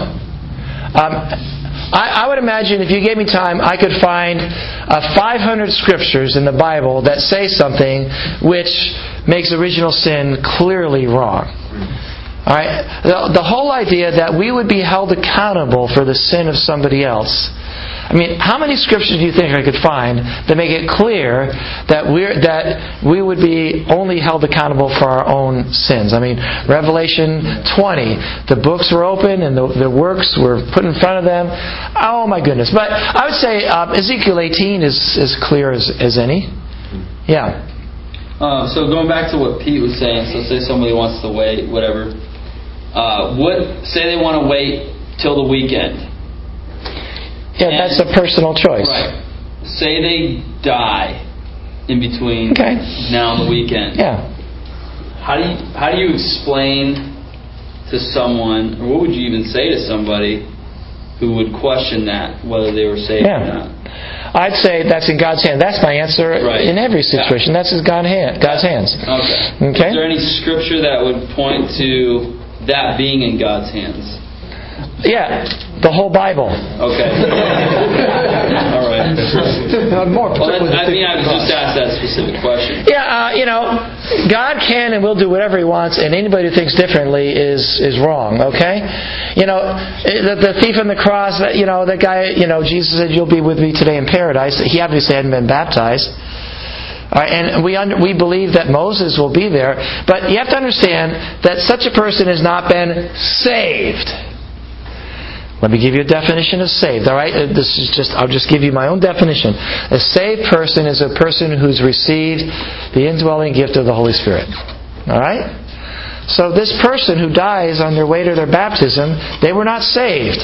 I would imagine if you gave me time, I could find 500 scriptures in the Bible that say something which makes original sin clearly wrong. All right? The whole idea that we would be held accountable for the sin of somebody else. I mean, how many scriptures do you think I could find that make it clear that we would be only held accountable for our own sins? I mean, Revelation 20, the books were open and the works were put in front of them. Oh my goodness! But I would say Ezekiel 18 is as clear as any. Yeah. So going back to what Pete was saying, so say somebody wants to wait, whatever. Say they want to wait till the weekend. Yeah, that's a personal choice. Right. Say they die in between now and the weekend. Yeah. How do you explain to someone, or what would you even say to somebody who would question that, whether they were saved or not? I'd say that's in God's hand. That's my answer in every situation. That's in God's hands. Okay. Is there any scripture that would point to that being in God's hands? Yeah, the whole Bible. Okay. All right. I just asked that specific question. Yeah, God can and will do whatever He wants, and anybody who thinks differently is wrong. Okay, the thief on the cross. That guy. Jesus said, "You'll be with me today in paradise." He obviously hadn't been baptized. All right, and we believe that Moses will be there, but you have to understand that such a person has not been saved. Let me give you a definition of saved. All right, I'll just give you my own definition. A saved person is a person who's received the indwelling gift of the Holy Spirit. All right. So this person who dies on their way to their baptism, they were not saved.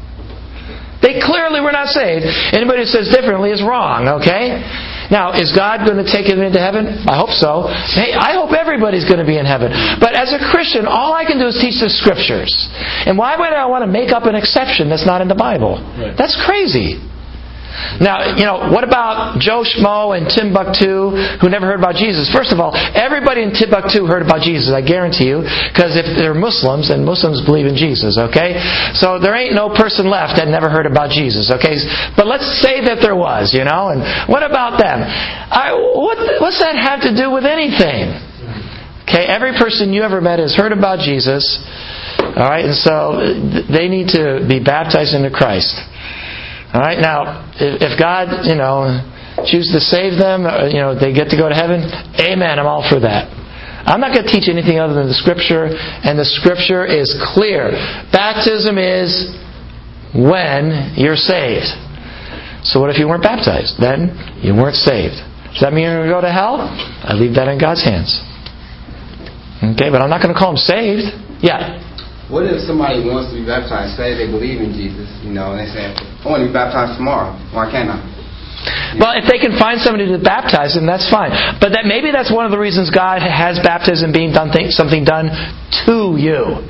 They clearly were not saved. Anybody who says differently is wrong. Okay. Now, is God going to take him into heaven? I hope so. Hey, I hope everybody's going to be in heaven. But as a Christian, all I can do is teach the Scriptures. And why would I want to make up an exception that's not in the Bible? Right. That's crazy. Now, what about Joe Schmo and Timbuktu who never heard about Jesus? First of all, everybody in Timbuktu heard about Jesus, I guarantee you, because if they're Muslims, and Muslims believe in Jesus, okay? So there ain't no person left that never heard about Jesus, okay? But let's say that there was, and what about them? What's that have to do with anything? Okay, every person you ever met has heard about Jesus, all right? And so they need to be baptized into Christ. All right. Now, if God, chooses to save them, they get to go to heaven. Amen. I'm all for that. I'm not going to teach anything other than the Scripture, and the Scripture is clear. Baptism is when you're saved. So what if you weren't baptized? Then you weren't saved. Does that mean you're going to go to hell? I leave that in God's hands. Okay, but I'm not going to call them saved. Yeah. What if somebody wants to be baptized, say they believe in Jesus, and they say, I want to be baptized tomorrow. Why can't I? Well, if they can find somebody to baptize them, that's fine. But maybe that's one of the reasons God has baptism being done, something done to you.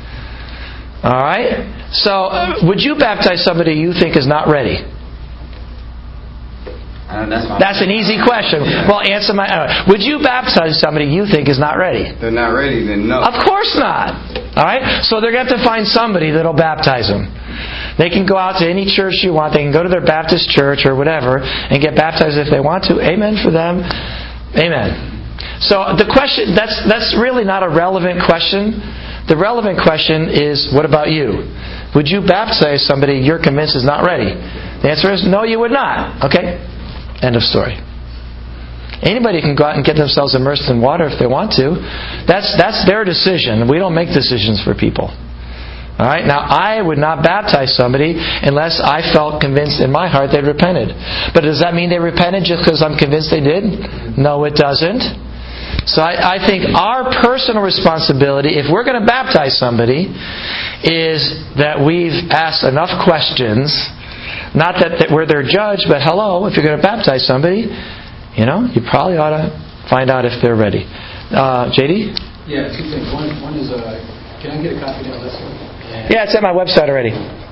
All right? So, would you baptize somebody you think is not ready? That's an easy question. Well, answer my... would you baptize somebody you think is not ready? They're not ready, then no. Of course not. All right? So they're going to have to find somebody that'll baptize them. They can go out to any church you want. They can go to their Baptist church or whatever and get baptized if they want to. Amen for them. Amen. So the question, that's really not a relevant question. The relevant question is, what about you? Would you baptize somebody you're convinced is not ready? The answer is, no, you would not. Okay? End of story. Anybody can go out and get themselves immersed in water if they want to. That's their decision. We don't make decisions for people. All right. Now, I would not baptize somebody unless I felt convinced in my heart they'd repented. But does that mean they repented just because I'm convinced they did? No, it doesn't. So I think our personal responsibility, if we're going to baptize somebody, is that we've asked enough questions. Not that we're their judge, but hello, if you're going to baptize somebody, you probably ought to find out if they're ready. JD? Yeah, two things. One is, can I get a copy of that list? Yeah, it's at my website already.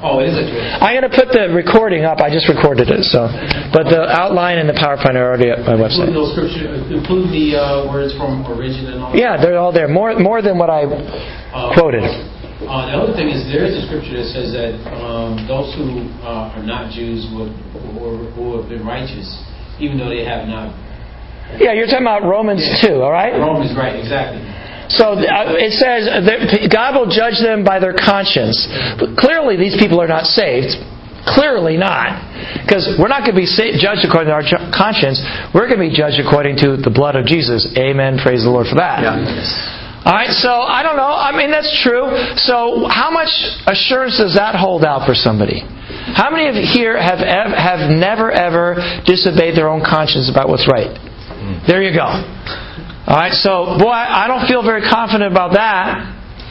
Oh, it is a twist. I'm going to put the recording up. I just recorded it, but the outline and the PowerPoint are already at my website. Include the words from origin and all. Yeah, they're all there. More than what I quoted. The other thing is, there is a scripture that says that those who are not Jews who have been righteous, even though they have not. Yeah, you're talking about Romans 2, all right? Romans, right? Exactly. So it says that God will judge them by their conscience. But clearly, these people are not saved. Clearly not. Because we're not going to be judged according to our conscience. We're going to be judged according to the blood of Jesus. Amen. Praise the Lord for that. Yeah. All right, so I don't know. I mean, that's true. So how much assurance does that hold out for somebody? How many of you here have never, ever disobeyed their own conscience about what's right? There you go. All right, so boy, I don't feel very confident about that.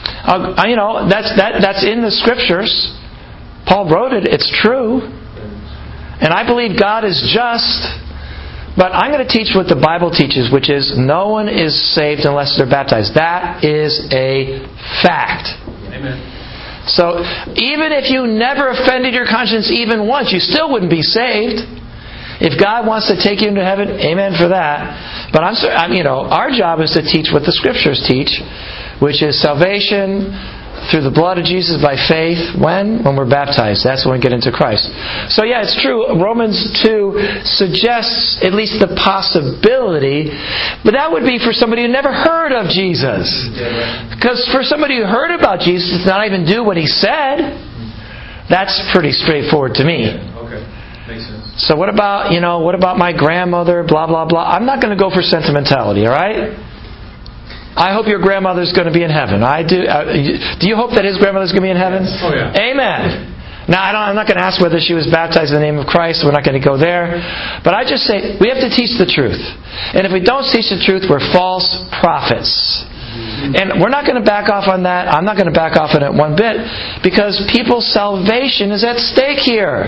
That's in the Scriptures. Paul wrote it. It's true, and I believe God is just. But I'm going to teach what the Bible teaches, which is no one is saved unless they're baptized. That is a fact. Amen. So even if you never offended your conscience even once, you still wouldn't be saved. If God wants to take you into heaven, amen for that. But our job is to teach what the Scriptures teach, which is salvation through the blood of Jesus by faith. When we're baptized. That's when we get into Christ. So yeah, it's true. Romans 2 suggests at least the possibility, but that would be for somebody who never heard of Jesus. Because for somebody who heard about Jesus to not even do what He said, that's pretty straightforward to me. Okay. Makes sense. So what about my grandmother, blah, blah, blah. I'm not going to go for sentimentality, all right? I hope your grandmother's going to be in heaven. I do. Do you hope that his grandmother's going to be in heaven? Yes. Oh, yeah. Amen. Now, I'm not going to ask whether she was baptized in the name of Christ. We're not going to go there. But I just say, we have to teach the truth. And if we don't teach the truth, we're false prophets. And we're not going to back off on that. I'm not going to back off on it one bit, because people's salvation is at stake here.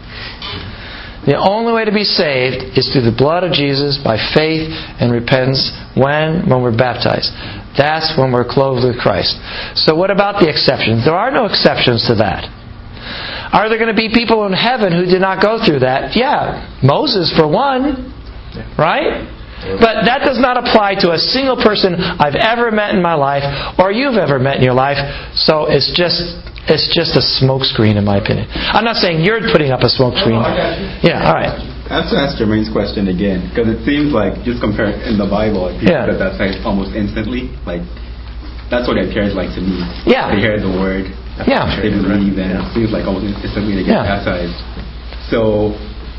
The only way to be saved is through the blood of Jesus by faith and repentance when we're baptized. That's when we're clothed with Christ. So what about the exceptions? There are no exceptions to that. Are there going to be people in heaven who did not go through that? Yeah. Moses, for one. Right? But that does not apply to a single person I've ever met in my life or you've ever met in your life. So it's just a smokescreen, in my opinion. I'm not saying you're putting up a smokescreen. Yeah, all right. I have to ask Jermaine's question again, because it seems like, just compare in the Bible, people that that's like almost instantly. Like, that's what it appears like to me. Yeah. They hear the word, they believe, and it seems like almost instantly they get baptized. So,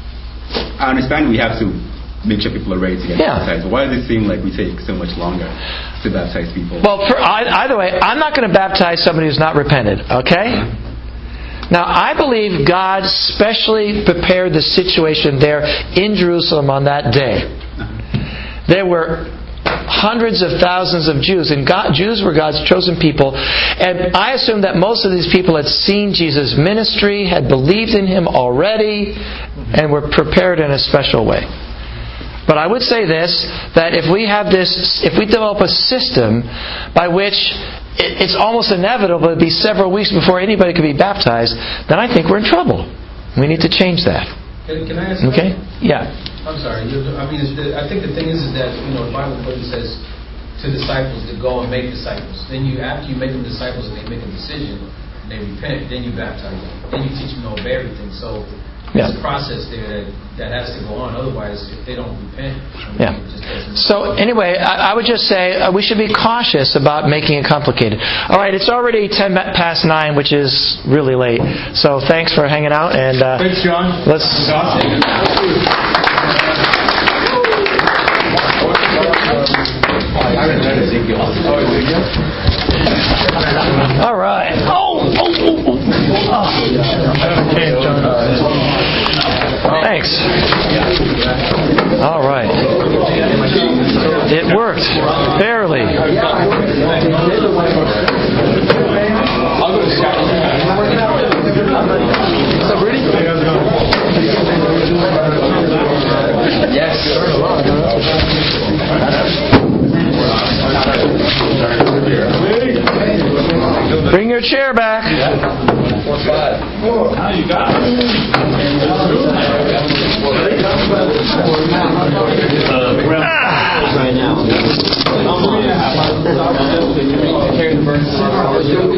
I understand we have to make sure people are ready to get baptized. But why does it seem like we take so much longer to baptize people? Well, either way, I'm not going to baptize somebody who's not repented, okay? Now, I believe God specially prepared the situation there in Jerusalem on that day. There were hundreds of thousands of Jews, and Jews were God's chosen people. And I assume that most of these people had seen Jesus' ministry, had believed in Him already, and were prepared in a special way. But I would say this, that if we develop a system by which it's almost inevitable it'll be several weeks before anybody could be baptized, then I think we're in trouble. We need to change that. Can I ask? Okay? Yeah. I'm sorry. I think the thing is that the Bible clearly says to disciples to go and make disciples. Then after you make them disciples and they make a decision and they repent, then you baptize them. Then you teach them to obey everything. So there's a process there that has to go on. Otherwise, if they don't repent, it just doesn't. So anyway, I would just say we should be cautious about making it complicated. All right, it's already 10 past 9, which is really late. So thanks for hanging out. And thanks, John. Let's. All right. Thanks. All right. It worked. Barely. What's up, Rudy? Yes. Bring your chair back. 4-5. carry the burden.